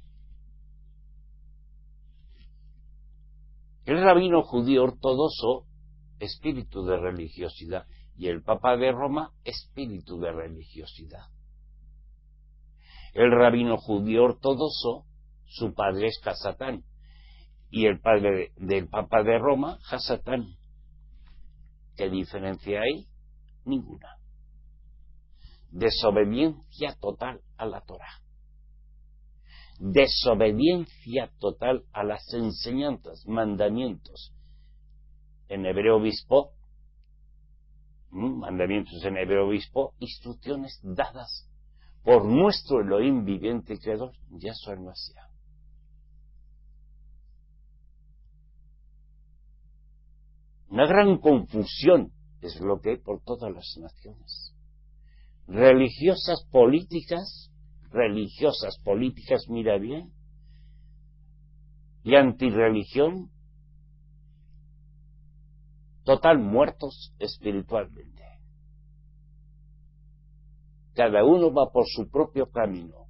El rabino judío ortodoxo, espíritu de religiosidad, y el Papa de Roma, espíritu de religiosidad. El rabino judío ortodoxo Su padre es Hasatán. Y el padre del Papa de Roma, Hasatán. ¿Qué diferencia hay? Ninguna. Desobediencia total a la Torá. Desobediencia total a las enseñanzas, mandamientos. En hebreo obispo, mandamientos en hebreo obispo, instrucciones dadas por nuestro Elohim viviente y creador, Yahshua el Mashiach. Una gran confusión es lo que hay por todas las naciones. Religiosas políticas, religiosas políticas, mira bien, y antirreligión, total muertos espiritualmente. Cada uno va por su propio camino.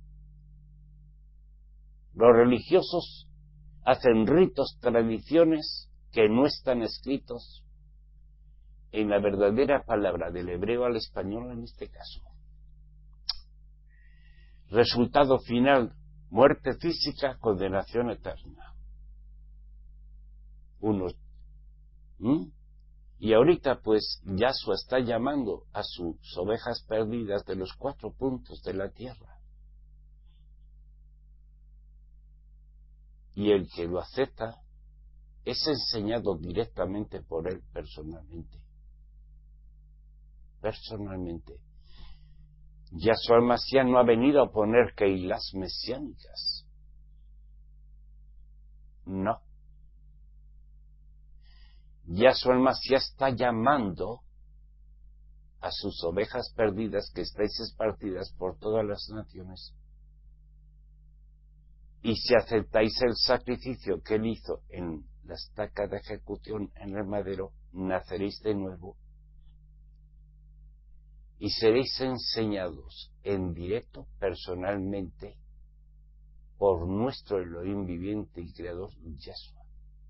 Los religiosos hacen ritos, tradiciones que no están escritos en la verdadera palabra del hebreo al español en este caso. Resultado final, muerte física, condenación eterna. Unos, ¿Mm? Y ahorita pues Yahshua está llamando a sus ovejas perdidas de los cuatro puntos de la tierra. Y el que lo acepta es enseñado directamente por él personalmente. Personalmente. Yahshua el Mashiach no ha venido a poner keilas mesiánicas. No. Yahshua el Mashiach está llamando a sus ovejas perdidas que estáis esparcidas por todas las naciones. Y si aceptáis el sacrificio que él hizo en la estaca de ejecución en el madero, naceréis de nuevo y seréis enseñados en directo, personalmente, por nuestro Elohim viviente y creador, Yahshua.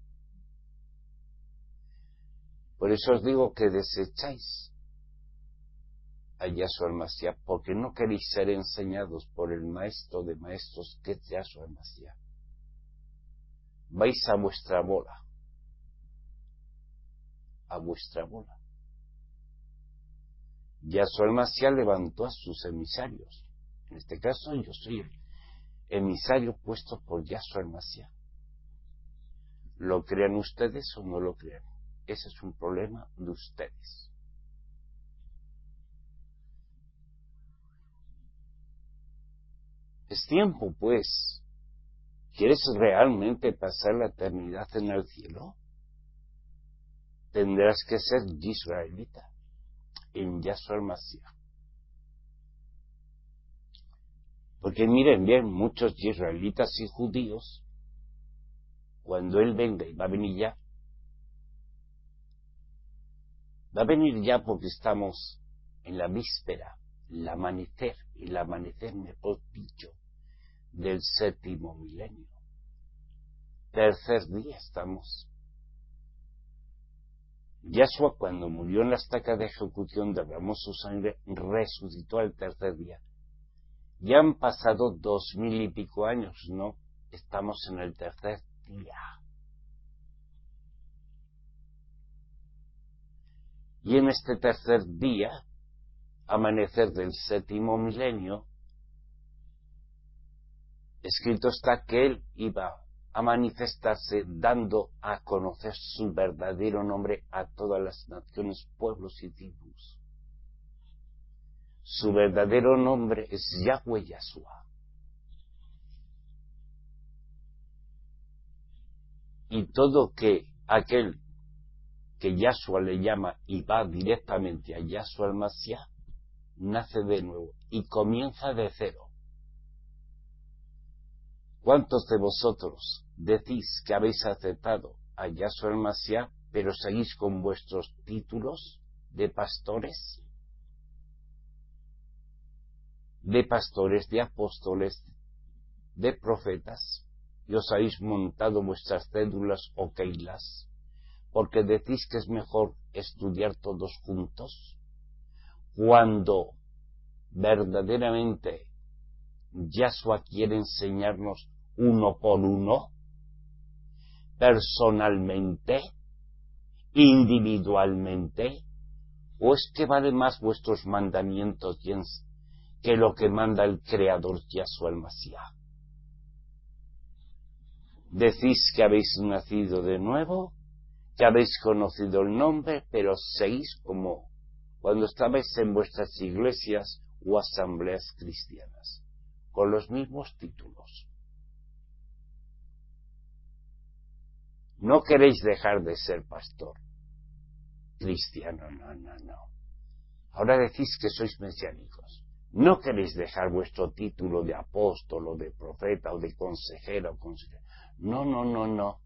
Por eso os digo que desecháis a Yahshua el Mashiach, porque no queréis ser enseñados por el maestro de maestros que es Yahshua el Mashiach. Vais a vuestra bola, a vuestra bola. Yahshua el Mashiach levantó a sus emisarios. En este caso yo soy el emisario puesto por Yahshua el Mashiach. ¿Lo crean ustedes o no lo crean? Ese es un problema de ustedes. Es tiempo, pues. ¿Quieres realmente pasar la eternidad en el cielo? Tendrás que ser israelita en Yahshua el Mashiach. Porque miren bien, muchos israelitas y judíos, cuando él venga, y va a venir ya, va a venir ya porque estamos en la víspera, el amanecer, el amanecer mejor dicho, del séptimo milenio. Tercer día estamos. Yahshua, cuando murió en la estaca de ejecución, derramó su sangre, resucitó al tercer día. Ya han pasado dos mil y pico años, ¿no? Estamos en el tercer día. Y en este tercer día, amanecer del séptimo milenio, escrito está que él iba a manifestarse dando a conocer su verdadero nombre a todas las naciones, pueblos y tribus. Su verdadero nombre es Yahweh Yahshua. Y todo que aquel que Yahshua le llama y va directamente a Yahshua el Mashiach, nace de nuevo y comienza de cero. ¿Cuántos de vosotros decís que habéis aceptado a Yahshua el Mashiach, pero seguís con vuestros títulos de pastores? De pastores, de apóstoles, de profetas, y os habéis montado vuestras cédulas o keilas, porque decís que es mejor estudiar todos juntos, cuando verdaderamente Yahshua quiere enseñarnos uno por uno, personalmente, individualmente, o es que vale más vuestros mandamientos que lo que manda el Creador Yahshua el Mashiach? Decís que habéis nacido de nuevo, que habéis conocido el nombre, pero seguís como cuando estabais en vuestras iglesias o asambleas cristianas, con los mismos títulos. No queréis dejar de ser pastor cristiano, no, no, no. Ahora decís que sois mesiánicos. No queréis dejar vuestro título de apóstol o de profeta o de consejero o consejero. No, no, no, no.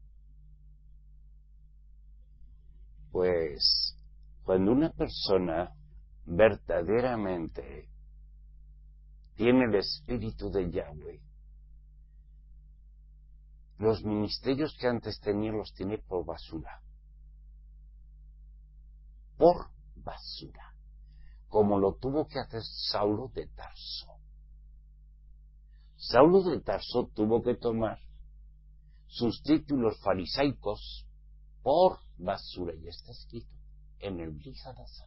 Pues cuando una persona verdaderamente tiene el espíritu de Yahweh, los ministerios que antes tenía los tiene por basura. Por basura. Como lo tuvo que hacer Saulo de Tarso. Saulo de Tarso tuvo que tomar sus títulos farisaicos por basura, y está escrito en el Brit Hadashah.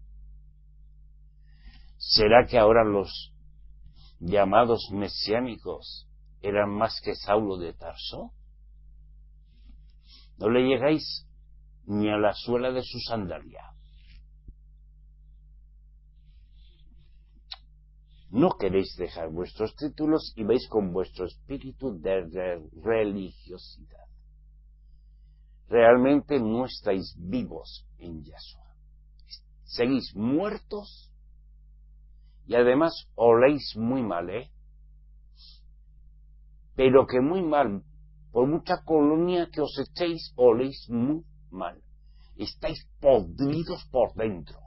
¿Será que ahora los llamados mesiánicos eran más que Saulo de Tarso? No le llegáis ni a la suela de su sandalia. No queréis dejar vuestros títulos y vais con vuestro espíritu de religiosidad. Realmente no estáis vivos en Yahshua. Seguís muertos y además oléis muy mal, ¿eh? Pero que muy mal, por mucha colonia que os echéis, oléis muy mal. Estáis podridos por dentro.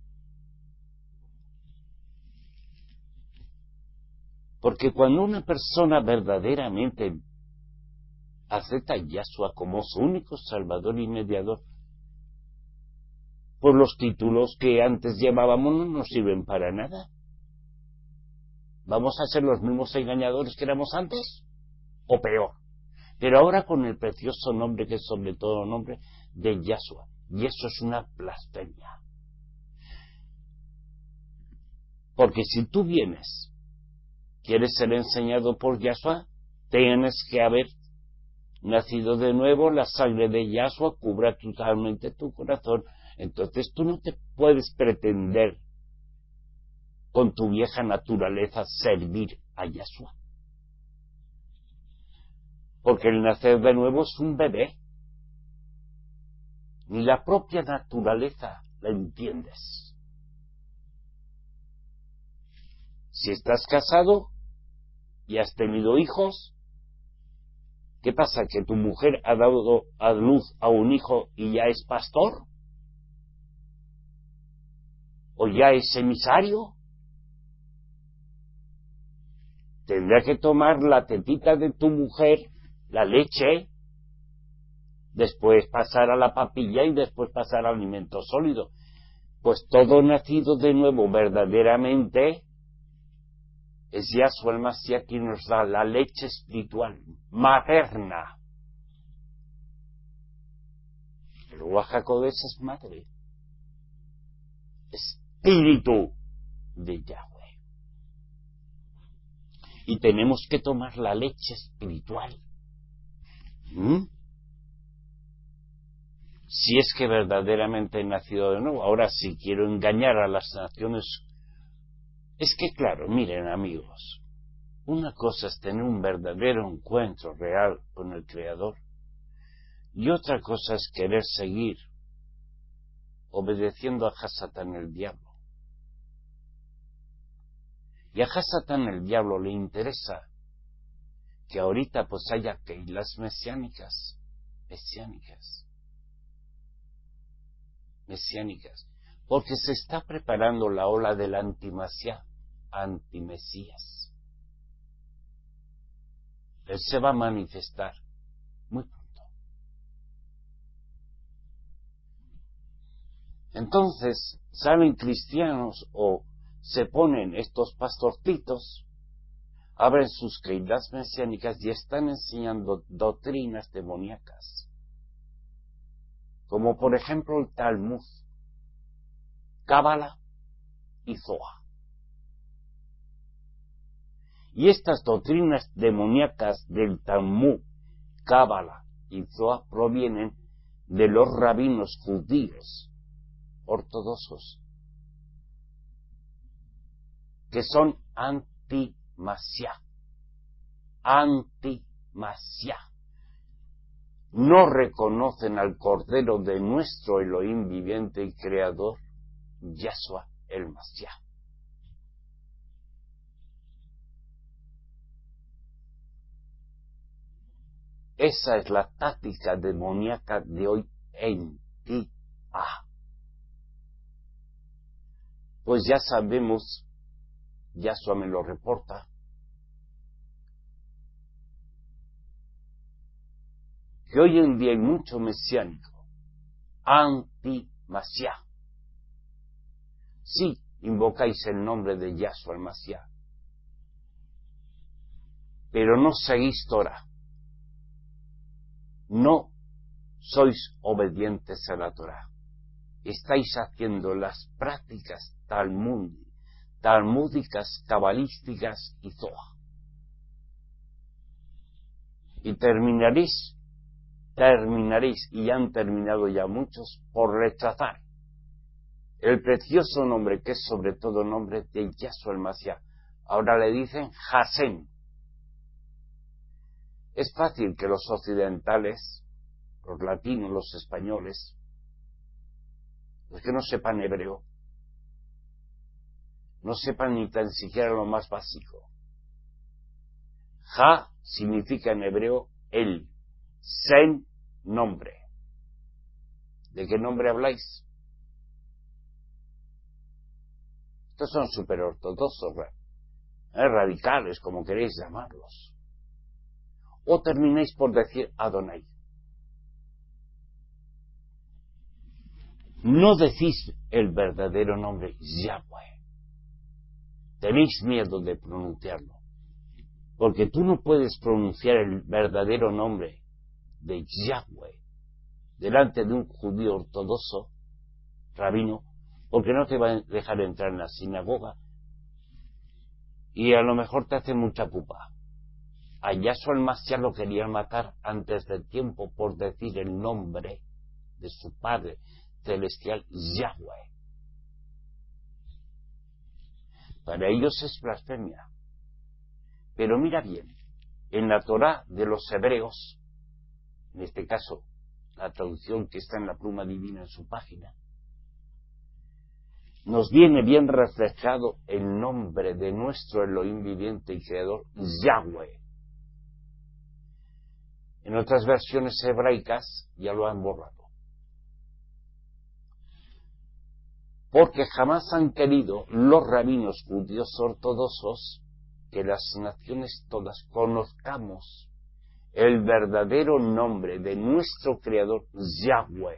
Porque cuando una persona verdaderamente acepta a Yahshua como su único Salvador y Mediador, pues los títulos que antes llevábamos no nos sirven para nada. ¿Vamos a ser los mismos engañadores que éramos antes? ¿O peor? Pero ahora con el precioso nombre que es sobre todo nombre de Yahshua. Y eso es una blasfemia. Porque si tú vienes, quieres ser enseñado por Yahshua, tienes que haber nacido de nuevo, la sangre de Yahshua cubra totalmente tu corazón. Entonces tú no te puedes pretender con tu vieja naturaleza servir a Yahshua. Porque el nacer de nuevo es un bebé. Ni la propia naturaleza la entiendes. Si estás casado y has tenido hijos, ¿qué pasa? ¿Que tu mujer ha dado a luz a un hijo y ya es pastor? ¿O ya es emisario? Tendrá que tomar la tetita de tu mujer, la leche, después pasar a la papilla y después pasar al alimento sólido. Pues todo nacido de nuevo verdaderamente es Yahshua el Mashiach quien nos da la leche espiritual materna. El Ruach HaKodesh es madre, espíritu de Yahweh. Y tenemos que tomar la leche espiritual. ¿Mm? Si es que verdaderamente he nacido de nuevo. Ahora, si quiero engañar a las naciones, es que claro, miren amigos, una cosa es tener un verdadero encuentro real con el Creador y otra cosa es querer seguir obedeciendo a Hasatán el diablo. Y a Hasatán el diablo le interesa que ahorita pues haya keilas mesiánicas, mesiánicas, mesiánicas, porque se está preparando la ola del antimasiá, antimesías. Él se va a manifestar muy pronto. Entonces salen cristianos o se ponen estos pastorcitos abren sus keilas mesiánicas y están enseñando doctrinas demoníacas, como por ejemplo el Talmud, Cábala y Zohar. Y estas doctrinas demoníacas del Talmud, Cábala y Zohar provienen de los rabinos judíos ortodoxos, que son anti-Mashiach, anti-Mashiach. No reconocen al Cordero de nuestro Elohim viviente y Creador, Yahshua el Mashiach. Esa es la táctica demoníaca de hoy en día. Pues ya sabemos, Yahshua me lo reporta, que hoy en día hay mucho mesiánico, anti-Mashiach. Sí, invocáis el nombre de Yahshua el Mashiach, pero no seguís Torah. No sois obedientes a la Torah. Estáis haciendo las prácticas talmud, talmúdicas, cabalísticas y Zohar. Y terminaréis, terminaréis, y han terminado ya muchos, por rechazar el precioso nombre que es sobre todo nombre de Yahshua el Mashiach. Ahora le dicen Hashem. Es fácil que los occidentales, los latinos, los españoles, los que no sepan hebreo, no sepan ni tan siquiera lo más básico. Ja significa en hebreo el, Sen, nombre. ¿De qué nombre habláis? Estos son súper ortodoxos, ¿eh? radicales, como queréis llamarlos. O terminéis por decir Adonai. No decís el verdadero nombre Yahweh. Tenéis miedo de pronunciarlo. Porque tú no puedes pronunciar el verdadero nombre de Yahweh delante de un judío ortodoxo, rabino, porque no te va a dejar entrar en la sinagoga y a lo mejor te hace mucha pupa. A Yahshua el Mashiach lo querían matar antes del tiempo por decir el nombre de su Padre celestial, Yahweh. Para ellos es blasfemia. Pero mira bien, en la Torá de los hebreos, en este caso la traducción que está en la pluma divina en su página, nos viene bien reflejado el nombre de nuestro Elohim viviente y creador, Yahweh. En otras versiones hebraicas ya lo han borrado. Porque jamás han querido los rabinos judíos ortodoxos que las naciones todas conozcamos el verdadero nombre de nuestro Creador, Yahweh.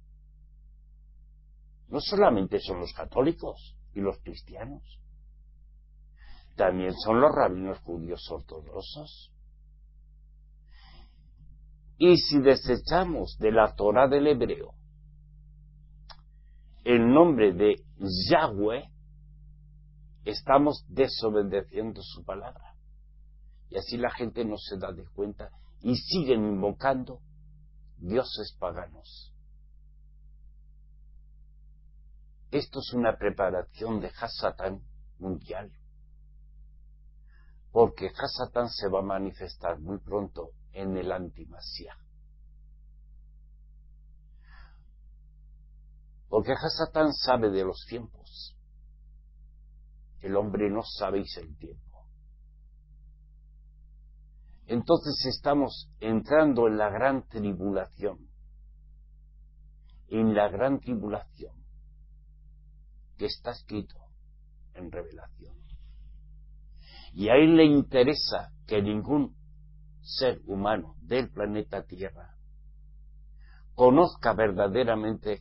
No solamente son los católicos y los cristianos, también son los rabinos judíos ortodoxos. Y si desechamos de la Torá del hebreo el nombre de Yahweh, estamos desobedeciendo su palabra. Y así la gente no se da de cuenta y siguen invocando dioses paganos. Esto es una preparación de Hasatán mundial, porque Hasatán se va a manifestar muy pronto en el anti-Mashiach. Porque Hasatán sabe de los tiempos. El hombre no sabéis el tiempo. Entonces estamos entrando en la gran tribulación. En la gran tribulación que está escrito en Revelación. Y a él le interesa que ningún ser humano del planeta Tierra conozca verdaderamente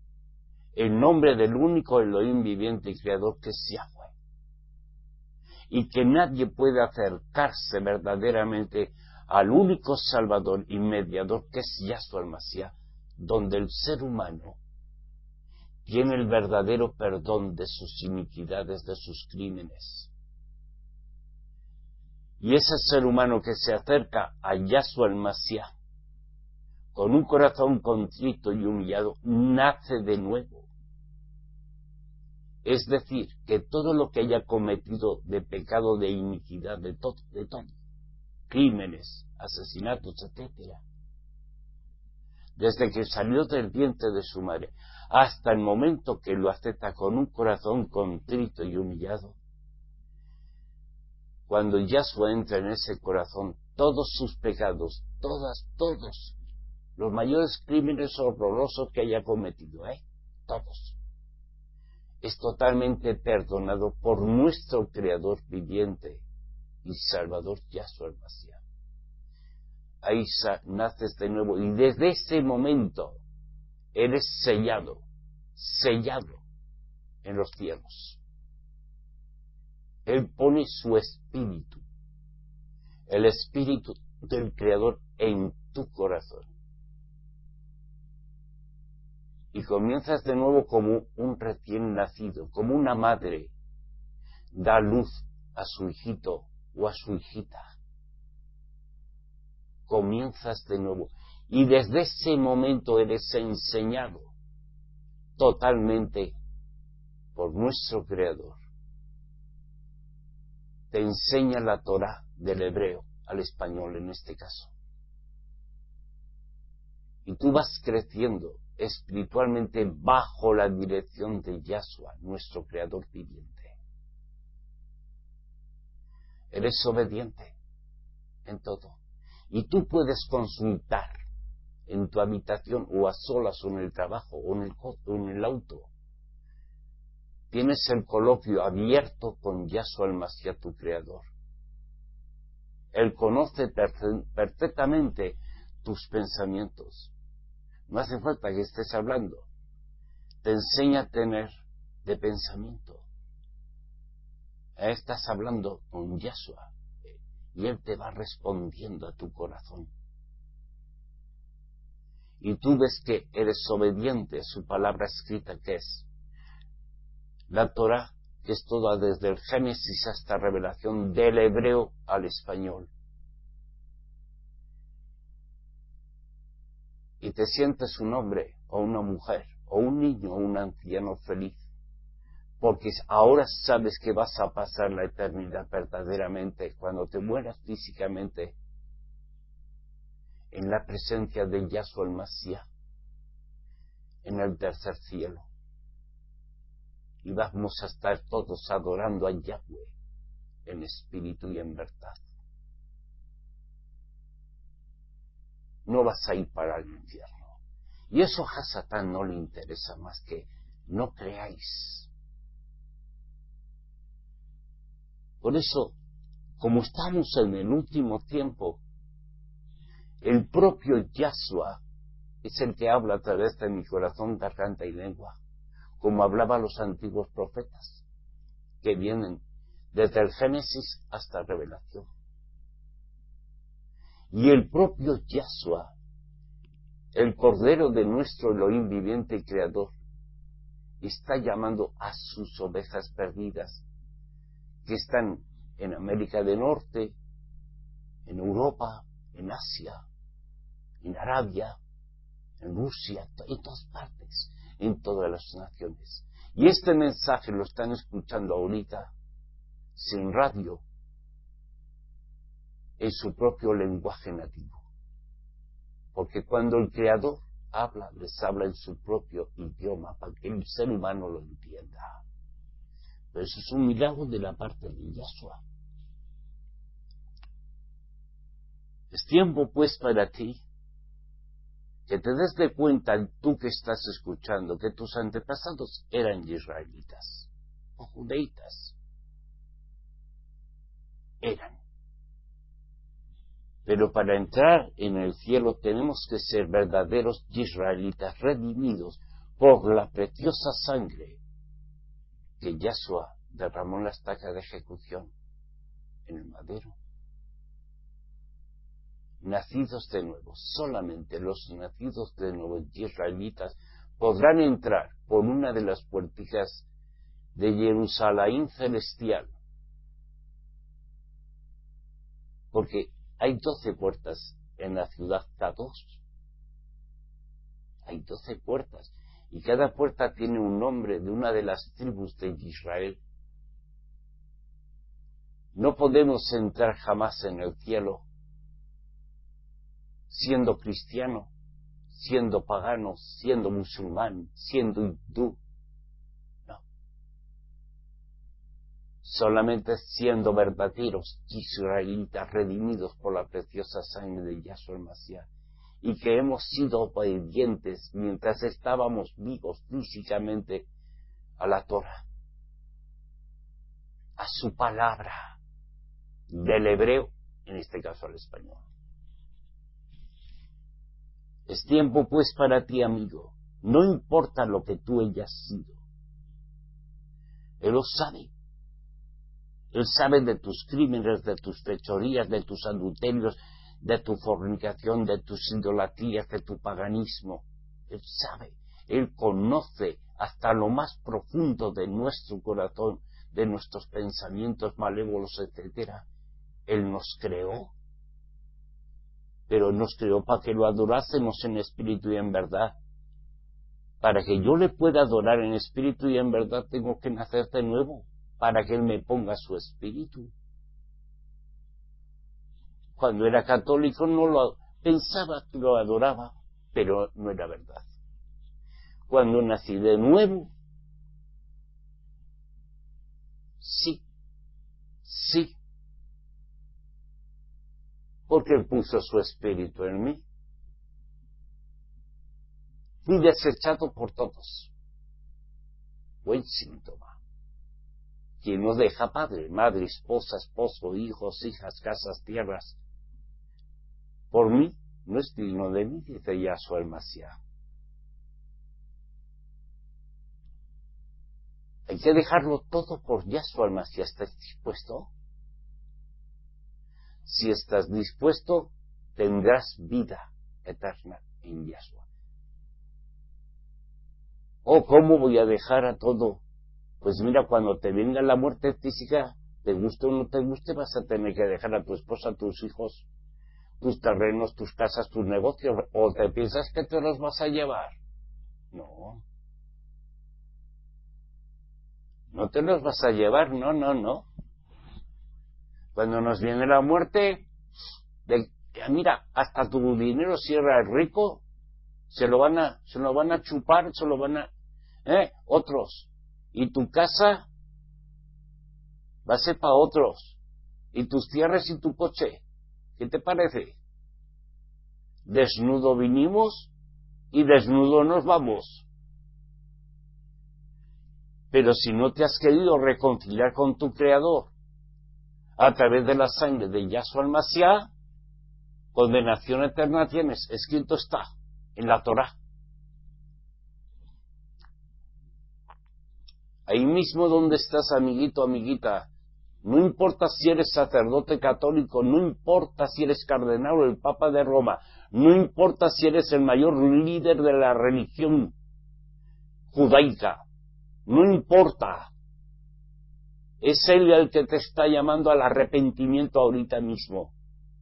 el nombre del único Elohim viviente y creador, que es Yahweh. y que nadie puede acercarse verdaderamente al único Salvador y Mediador que es Yahshua el Mashiach, donde el ser humano tiene el verdadero perdón de sus iniquidades, de sus crímenes. Y ese ser humano que se acerca a Yahshua el Mashiach con un corazón contrito y humillado, nace de nuevo. Es decir, que todo lo que haya cometido de pecado, de iniquidad, de todo, de todo, crímenes, asesinatos, etcétera, desde que salió del vientre de su madre hasta el momento que lo acepta con un corazón contrito y humillado, cuando Yahshua entra en ese corazón, todos sus pecados, todas, todos, los mayores crímenes horrorosos que haya cometido, ¿eh? Todos, es totalmente perdonado por nuestro Creador viviente y Salvador Yahshua el Mashiach. Ahí naces de nuevo y desde ese momento eres sellado, sellado en los cielos. Él pone su espíritu, el espíritu del Creador en tu corazón. Y comienzas de nuevo como un recién nacido, como una madre da luz a su hijito o a su hijita. Comienzas de nuevo. Y desde ese momento eres enseñado totalmente por nuestro Creador. Te enseña la Torá del hebreo al español en este caso. Y tú vas creciendo espiritualmente bajo la dirección de Yahshua, nuestro Creador viviente. Eres obediente en todo. Y tú puedes consultar en tu habitación o a solas o en el trabajo o en el, o en el auto. Tienes el coloquio abierto con Yahshua el Mashiach, tu Creador. Él conoce perfectamente tus pensamientos. No hace falta que estés hablando. Te enseña a tener de pensamiento. Estás hablando con Yahshua y Él te va respondiendo a tu corazón. Y tú ves que eres obediente a su palabra escrita, que es la Torá, que es toda desde el Génesis hasta Revelación, del hebreo al español. Y te sientes un hombre o una mujer o un niño o un anciano feliz, porque ahora sabes que vas a pasar la eternidad verdaderamente cuando te mueras físicamente en la presencia de Yahshua el Mashiach en el tercer cielo. Y vamos a estar todos adorando a Yahweh en espíritu y en verdad. No vas a ir para el infierno. Y eso a Satán no le interesa más que no creáis. Por eso, como estamos en el último tiempo, el propio Yahshua es el que habla a través de mi corazón, garganta y lengua, como hablaban los antiguos profetas, que vienen desde el Génesis hasta Revelación. Y el propio Yahshua, el Cordero de nuestro Elohim viviente y Creador, está llamando a sus ovejas perdidas, que están en América del Norte, en Europa, en Asia, en Arabia, en Rusia, en todas partes, en todas las naciones. Y este mensaje lo están escuchando ahorita, sin radio, en su propio lenguaje nativo. Porque cuando el Creador habla, les habla en su propio idioma, para que el ser humano lo entienda. Pero eso es un milagro de la parte de Yahshua. Es tiempo pues para ti que te des de cuenta, tú que estás escuchando, que tus antepasados eran israelitas o judeitas. Eran. Pero para entrar en el cielo tenemos que ser verdaderos israelitas, redimidos por la preciosa sangre que Yahshua derramó en la estaca de ejecución en el madero. Nacidos de nuevo, solamente los nacidos de nuevo israelitas podrán entrar por una de las puerticas de Jerusalén celestial. Porque hay doce puertas en la ciudad Kadosh. Hay doce puertas. Y cada puerta tiene un nombre de una de las tribus de Israel. No podemos entrar jamás en el cielo siendo cristiano, siendo pagano, siendo musulmán, siendo hindú. No. Solamente siendo verdaderos israelitas redimidos por la preciosa sangre de Yahshua el Mashiach, y que hemos sido obedientes mientras estábamos vivos físicamente a la Torah, a su palabra, del hebreo, en este caso al español. Es tiempo pues para ti, amigo, no importa lo que tú hayas sido. Él lo sabe. Él sabe de tus crímenes, de tus fechorías, de tus adulterios, de tu fornicación, de tus idolatrías, de tu paganismo. Él sabe, Él conoce hasta lo más profundo de nuestro corazón, de nuestros pensamientos malévolos, etcétera. Él nos creó, pero nos creó para que lo adorásemos en espíritu y en verdad. Para que yo le pueda adorar en espíritu y en verdad, tengo que nacer de nuevo, para que Él me ponga su espíritu. Cuando era católico no lo pensaba que lo adoraba, pero no era verdad. Cuando nací de nuevo, sí, sí, porque Él puso su espíritu en mí. Fui desechado por todos. Buen síntoma. Quien no deja padre, madre, esposa, esposo, hijos, hijas, casas, tierras, por mí no es digno de mí, dice Yahshua el Mashiach. Hay que dejarlo todo por Yahshua el Mashiach. ¿Estás dispuesto? Si estás dispuesto, tendrás vida eterna en Yahshua. ¿O cómo voy a dejar a todo? Pues mira, cuando te venga la muerte física, te guste o no te guste, vas a tener que dejar a tu esposa, a tus hijos, tus terrenos, tus casas, tus negocios. ¿O te piensas que te los vas a llevar? No. No te los vas a llevar, no, no, no. Cuando nos viene la muerte, de, mira, hasta tu dinero, si eres rico, se lo van a, se lo van a chupar, se lo van a, ¿eh? Otros. Y tu casa va a ser para otros. Y tus tierras y tu coche. ¿Qué te parece? Desnudo vinimos y desnudo nos vamos. Pero si no te has querido reconciliar con tu Creador a través de la sangre de Yahshua el Mashiach, condenación eterna tienes. Escrito está en la Torah. Ahí mismo donde estás, amiguito, amiguita, no importa si eres sacerdote católico, no importa si eres cardenal o el Papa de Roma, no importa si eres el mayor líder de la religión judaica, no importa. Es Él el que te está llamando al arrepentimiento ahorita mismo.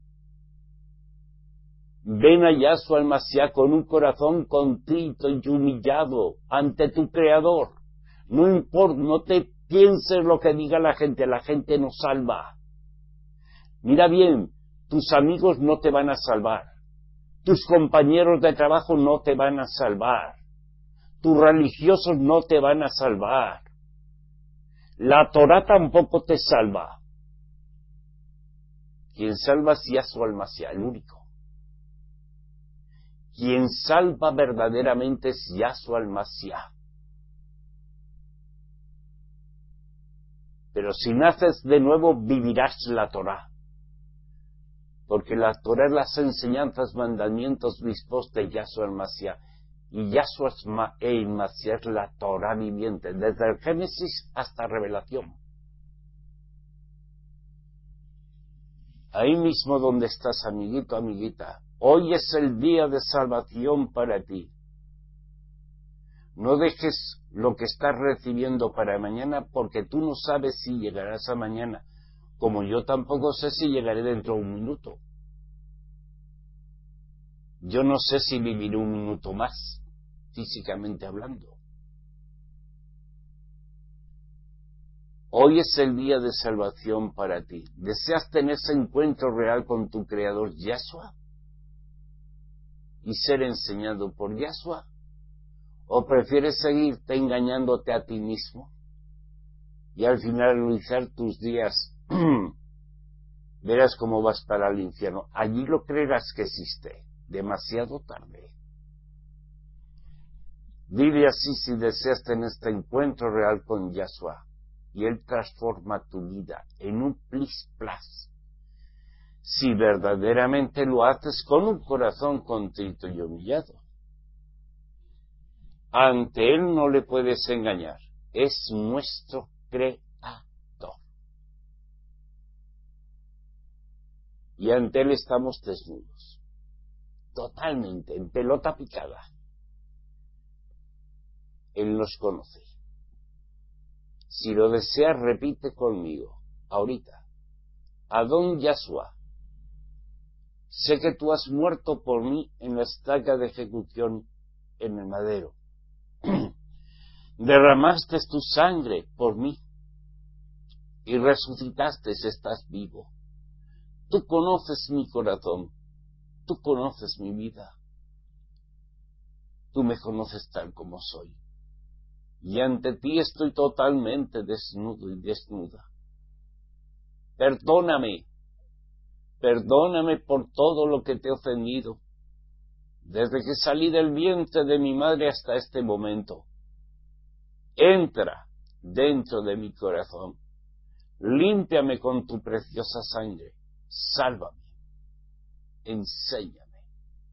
Ven a Yahshua el Mashiach con un corazón contrito y humillado ante tu Creador. No importa, no te pienses lo que diga la gente, la gente no salva. Mira bien, tus amigos no te van a salvar, tus compañeros de trabajo no te van a salvar, tus religiosos no te van a salvar, la Torah tampoco te salva. Quien salva es Yahshua el Mashiach, el único. Quien salva verdaderamente es Yahshua el Mashiach. Pero si naces de nuevo, vivirás la Torah. Porque la Torah es las enseñanzas, mandamientos, vistos de Yahshua el Mashiach. Y Yahshua el Mashiach es la Torah viviente, desde el Génesis hasta Revelación. Ahí mismo donde estás, amiguito, amiguita, hoy es el día de salvación para ti. No dejes lo que estás recibiendo para mañana, porque tú no sabes si llegarás a mañana, como yo tampoco sé si llegaré dentro de un minuto. Yo no sé si viviré un minuto más, físicamente hablando. Hoy es el día de salvación para ti. ¿Deseas tener ese encuentro real con tu Creador Yahshua y ser enseñado por Yahshua? ¿O prefieres seguirte engañándote a ti mismo y al finalizar tus días verás cómo vas para el infierno? Allí lo creerás que existe, demasiado tarde. Dile así si deseas tener este encuentro real con Yahshua y Él transforma tu vida en un plis plas. Si verdaderamente lo haces con un corazón contrito y humillado. Ante Él no le puedes engañar. Es nuestro Creador. Y ante Él estamos desnudos. Totalmente, en pelota picada. Él nos conoce. Si lo deseas, repite conmigo, ahorita. Adón Yahshua, sé que tú has muerto por mí en la estaca de ejecución en el madero. Derramaste tu sangre por mí y resucitaste, estás vivo. Tú conoces mi corazón, tú conoces mi vida, tú me conoces tal como soy. Y ante ti estoy totalmente desnudo y desnuda. Perdóname, perdóname por todo lo que te he ofendido, desde que salí del vientre de mi madre hasta este momento. Entra dentro de mi corazón, límpiame con tu preciosa sangre, sálvame, enséñame.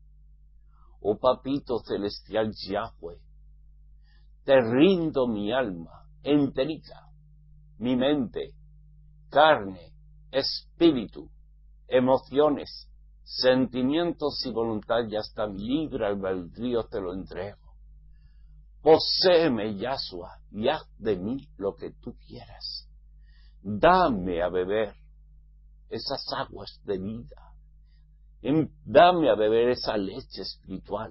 Oh Papito Celestial Yahweh, te rindo mi alma enterica, mi mente, carne, espíritu, emociones, sentimientos y voluntad, y hasta mi libre albedrío te lo entrego. Poséeme, Yahshua, y haz de mí lo que tú quieras. Dame a beber esas aguas de vida. Dame a beber esa leche espiritual.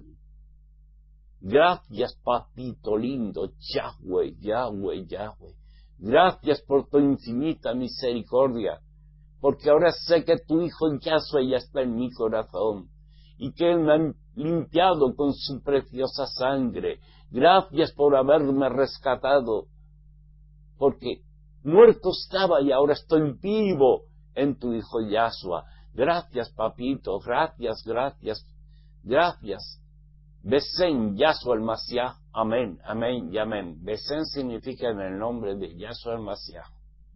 Gracias, Papito lindo, Yahweh, Yahweh, Yahweh. Gracias por tu infinita misericordia, porque ahora sé que tu Hijo Yahshua ya está en mi corazón y que Él me ha limpiado con su preciosa sangre. Gracias por haberme rescatado, porque muerto estaba y ahora estoy vivo en tu Hijo Yahshua. Gracias, Papito, gracias, gracias, gracias. Besen Yahshua el Mashiach, amén, amén y amén. Besen significa en el nombre de Yahshua el Mashiach.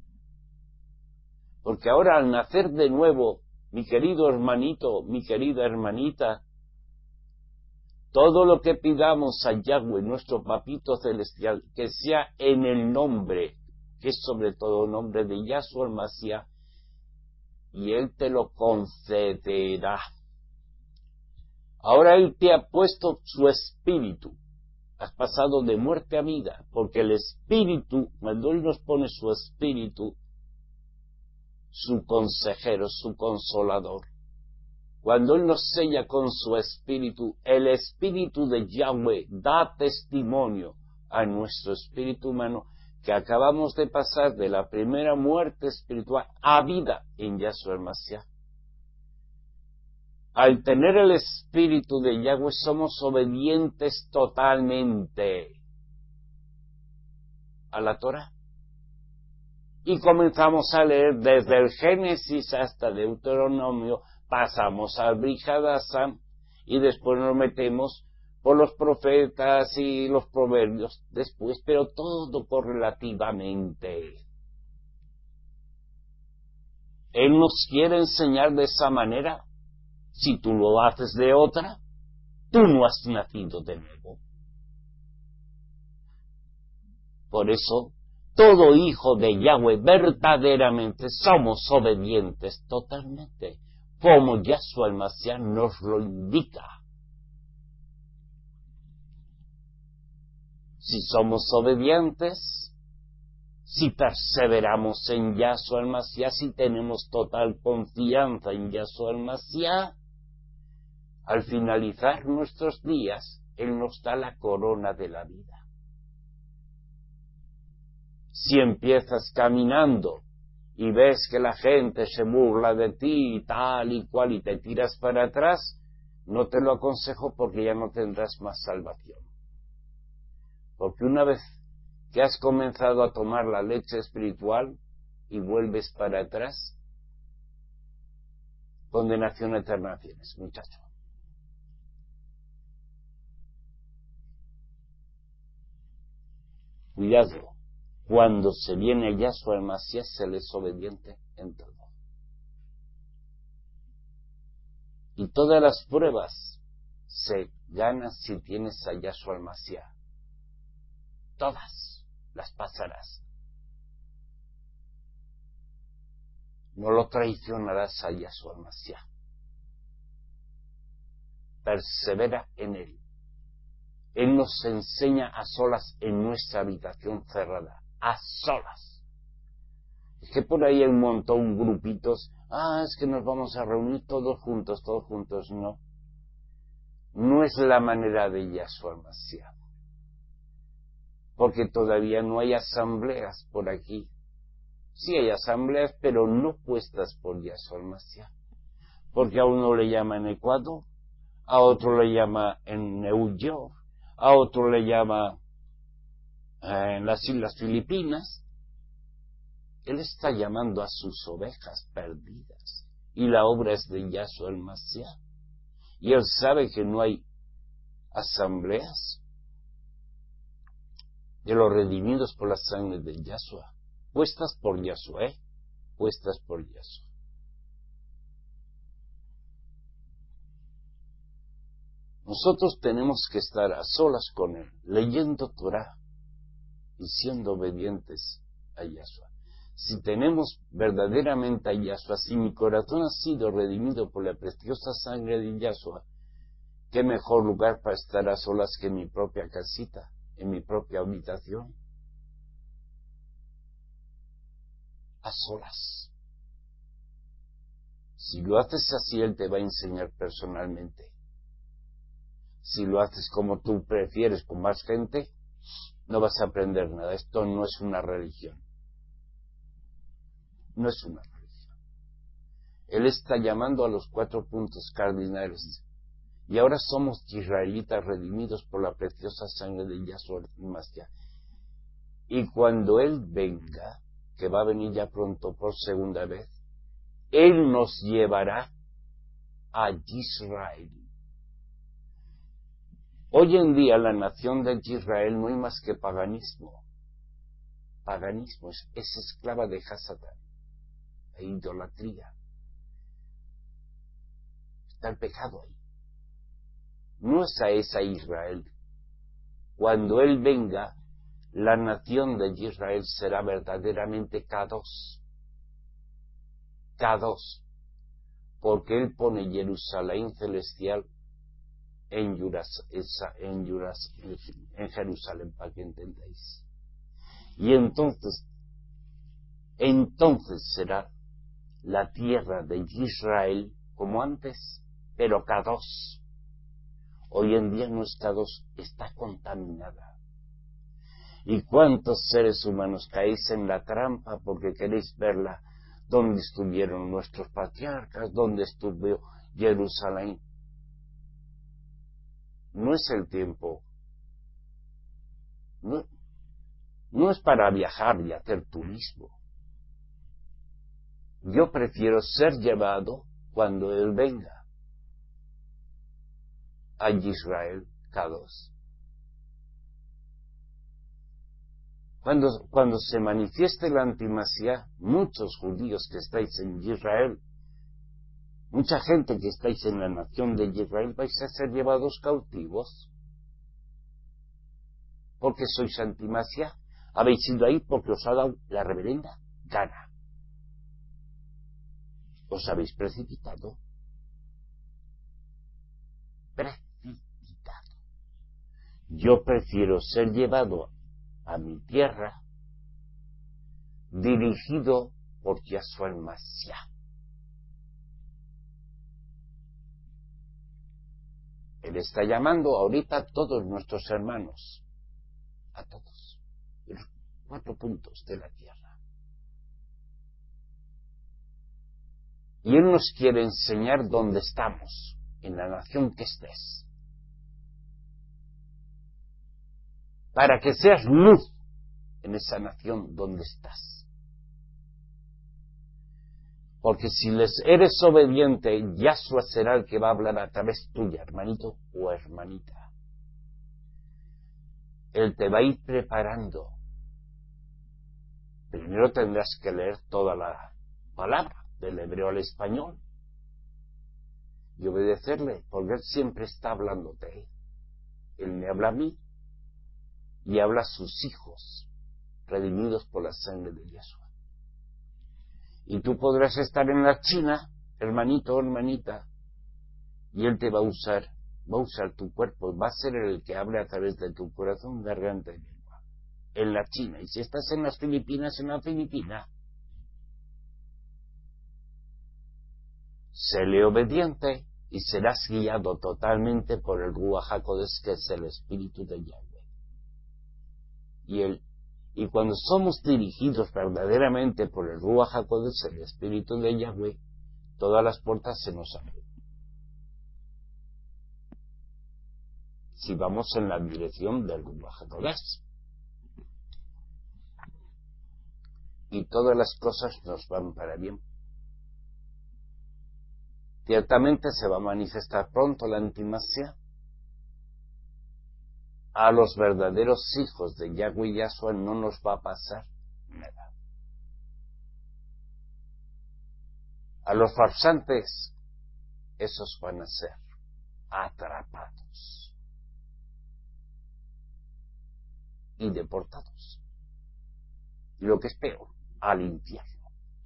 Porque ahora al nacer de nuevo, mi querido hermanito, mi querida hermanita, todo lo que pidamos a Yahweh, nuestro Papito Celestial, que sea en el nombre, que es sobre todo el nombre de Yahshua el Mashiach, y Él te lo concederá. Ahora Él te ha puesto su espíritu. Has pasado de muerte a vida, porque el espíritu, cuando Él nos pone su espíritu, su consejero, su consolador, cuando Él nos sella con su espíritu, el espíritu de Yahweh da testimonio a nuestro espíritu humano que acabamos de pasar de la primera muerte espiritual a vida en Yahshua el Mashiach. Al tener el espíritu de Yahweh somos obedientes totalmente a la Torah. Y comenzamos a leer desde el Génesis hasta Deuteronomio, pasamos al Brit Hadashah y después nos metemos por los profetas y los proverbios después, pero todo correlativamente. Él nos quiere enseñar de esa manera. Si tú lo haces de otra, tú no has nacido de nuevo. Por eso todo hijo de Yahweh verdaderamente somos obedientes totalmente, como Yahshua el Mashiach nos lo indica. Si somos obedientes, si perseveramos en Yahshua el Mashiach, si tenemos total confianza en Yahshua el Mashiach, al finalizar nuestros días, Él nos da la corona de la vida. Si empiezas caminando y ves que la gente se burla de ti y tal y cual y te tiras para atrás, no te lo aconsejo porque ya no tendrás más salvación. Porque una vez que has comenzado a tomar la leche espiritual y vuelves para atrás, condenación eterna tienes, muchacho. Cuidado, cuando se viene a Yahshua el Mashiach se le es obediente en todo. Y todas las pruebas se ganan si tienes a Yahshua el Mashiach. Todas las pasarás. No lo traicionarás a Yahshua el Mashiach. Persevera en él. Él nos enseña a solas en nuestra habitación cerrada. A solas. Es que por ahí hay un montón, grupitos. Ah, es que nos vamos a reunir todos juntos, todos juntos. No. No es la manera de Yahshua el Mashiach. Porque todavía no hay asambleas por aquí. Sí hay asambleas, pero no puestas por Yahshua el Mashiach. Porque a uno le llama en Ecuador, a otro le llama en New York, a otro le llama eh, en las Islas Filipinas. Él está llamando a sus ovejas perdidas. Y la obra es de Yahshua el Mashiach. Y él sabe que no hay asambleas de los redimidos por la sangre de Yahshua, puestas por Yahshua, ¿eh? Puestas por Yahshua. Nosotros tenemos que estar a solas con Él, leyendo Torah y siendo obedientes a Yahshua. Si tenemos verdaderamente a Yahshua, si mi corazón ha sido redimido por la preciosa sangre de Yahshua, ¿qué mejor lugar para estar a solas que en mi propia casita, en mi propia habitación? A solas. Si lo haces así, Él te va a enseñar personalmente. Si lo haces como tú prefieres, con más gente, no vas a aprender nada. Esto no es una religión. No es una religión. Él está llamando a los cuatro puntos cardinales. Y ahora somos israelitas redimidos por la preciosa sangre de Yahshua el Mashiach. Y cuando Él venga, que va a venir ya pronto por segunda vez, Él nos llevará a Israel. Hoy en día la nación de Israel no hay más que paganismo. Paganismo, es, es esclava de Hasatán, e idolatría. Está el pecado ahí. No es a esa Israel. Cuando Él venga, la nación de Israel será verdaderamente Kadosh. Kadosh. Porque Él pone Jerusalén celestial en, Yuras, en, Yuras, en Jerusalén, para que entendáis. Y entonces, entonces será la tierra de Israel como antes, pero Kadosh. Hoy en día no es Kadosh, está contaminada. ¿Y cuántos seres humanos caéis en la trampa porque queréis verla? ¿Dónde estuvieron nuestros patriarcas? ¿Dónde estuvo Jerusalén? No es el tiempo. No, no es para viajar y hacer turismo. Yo prefiero ser llevado cuando Él venga a Israel, Kadosh. Cuando, cuando se manifieste el antimasiá, muchos judíos que estáis en Israel, mucha gente que estáis en la nación de Israel, vais a ser llevados cautivos, porque sois antimasiá. Habéis ido ahí porque os ha dado la reverenda gana. Os habéis precipitado. Precipitado. Yo prefiero ser llevado a mi tierra dirigido por Yahshua el Mashiach. Él está llamando ahorita a todos nuestros hermanos, a todos, en los cuatro puntos de la tierra. Y Él nos quiere enseñar dónde estamos, en la nación que estés, para que seas luz en esa nación donde estás. Porque si les eres obediente, Yahshua será el que va a hablar a través tuya, hermanito o hermanita. Él te va a ir preparando. Primero tendrás que leer toda la palabra, del hebreo al español, y obedecerle, porque Él siempre está hablándote. Él me habla a mí y habla a sus hijos, redimidos por la sangre de Yahshua. Y tú podrás estar en la China, hermanito o hermanita, y Él te va a usar, va a usar tu cuerpo, va a ser el que hable a través de tu corazón, garganta y lengua, en la China. Y si estás en las Filipinas, en la Filipina, séle obediente y serás guiado totalmente por el Ruach HaKodesh, que es el Espíritu de Yahweh. Y el Y cuando somos dirigidos verdaderamente por el Ruach HaKodesh, el Espíritu de Yahweh, todas las puertas se nos abren. Si vamos en la dirección del Ruach HaKodesh. Y todas las cosas nos van para bien. Ciertamente se va a manifestar pronto la antimasia. A los verdaderos hijos de Yahweh y Yahshua no nos va a pasar nada. A los farsantes, esos van a ser atrapados y deportados. Y lo que es peor, al infierno.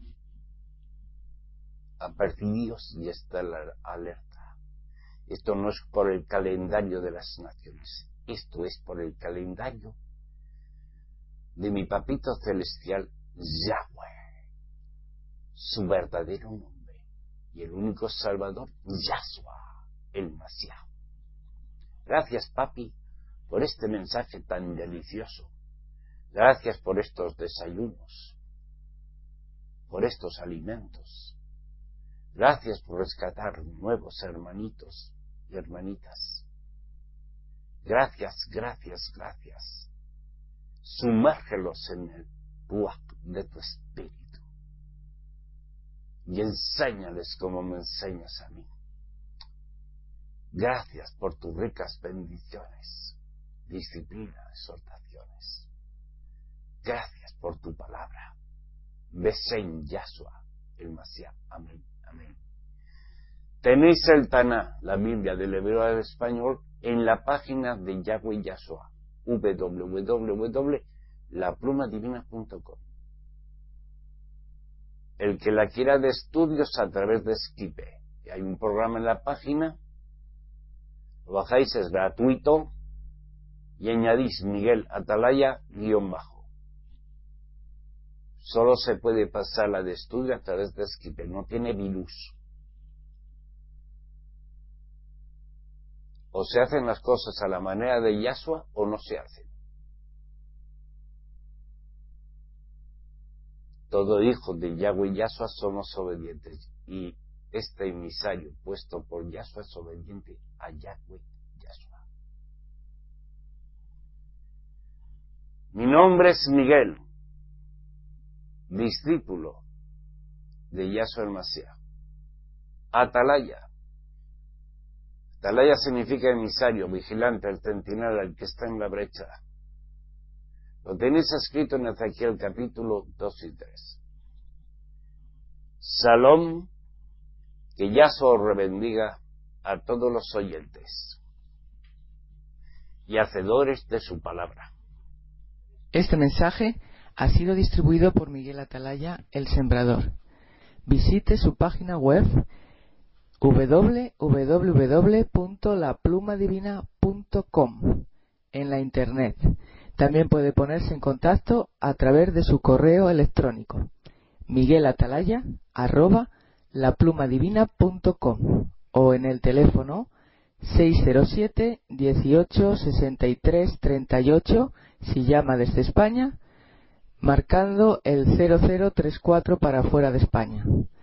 Apercibidos y está la alerta. Esto no es por el calendario de las naciones. Esto es por el calendario de mi papito celestial, Yahweh, su verdadero nombre, y el único Salvador, Yahshua, el Mashiach. Gracias, papi, por este mensaje tan delicioso. Gracias por estos desayunos, por estos alimentos. Gracias por rescatar nuevos hermanitos y hermanitas. Gracias, gracias, gracias. Sumérgelos en el ruach de tu espíritu y enséñales como me enseñas a mí. Gracias por tus ricas bendiciones, disciplina, exhortaciones. Gracias por tu palabra. Besén Yahshua, el Mashiach. Amén, amén. Tenéis el Taná, la Biblia del hebreo al español, en la página de Yahweh Yahshua, w w w punto la pluma divina punto com. El que la quiera de estudios a través de Skype, hay un programa en la página, lo bajáis, es gratuito, y añadís Miguel Atalaya guión bajo. Solo se puede pasar la de estudio a través de Skype, no tiene virus. O se hacen las cosas a la manera de Yahshua o no se hacen. Todo hijo de Yahweh y Yahshua somos obedientes. Y este emisario puesto por Yahshua es obediente a Yahweh y Yahshua. Mi nombre es Miguel, discípulo de Yahshua el Mashiach. Atalaya. Atalaya significa emisario, vigilante, el centinela, el que está en la brecha. Lo tenéis escrito en Ezequiel capítulo dos y tres. Salom, que Yahshua os bendiga a todos los oyentes y hacedores de su palabra. Este mensaje ha sido distribuido por Miguel Atalaya, el Sembrador. Visite su página web doble u doble u doble u punto la pluma divina punto com en la internet. También puede ponerse en contacto a través de su correo electrónico miguelatalaya arroba la pluma divina punto com o en el teléfono seis cero siete, dieciocho, sesenta y tres, treinta y ocho si llama desde España, marcando el cero cero tres cuatro para fuera de España.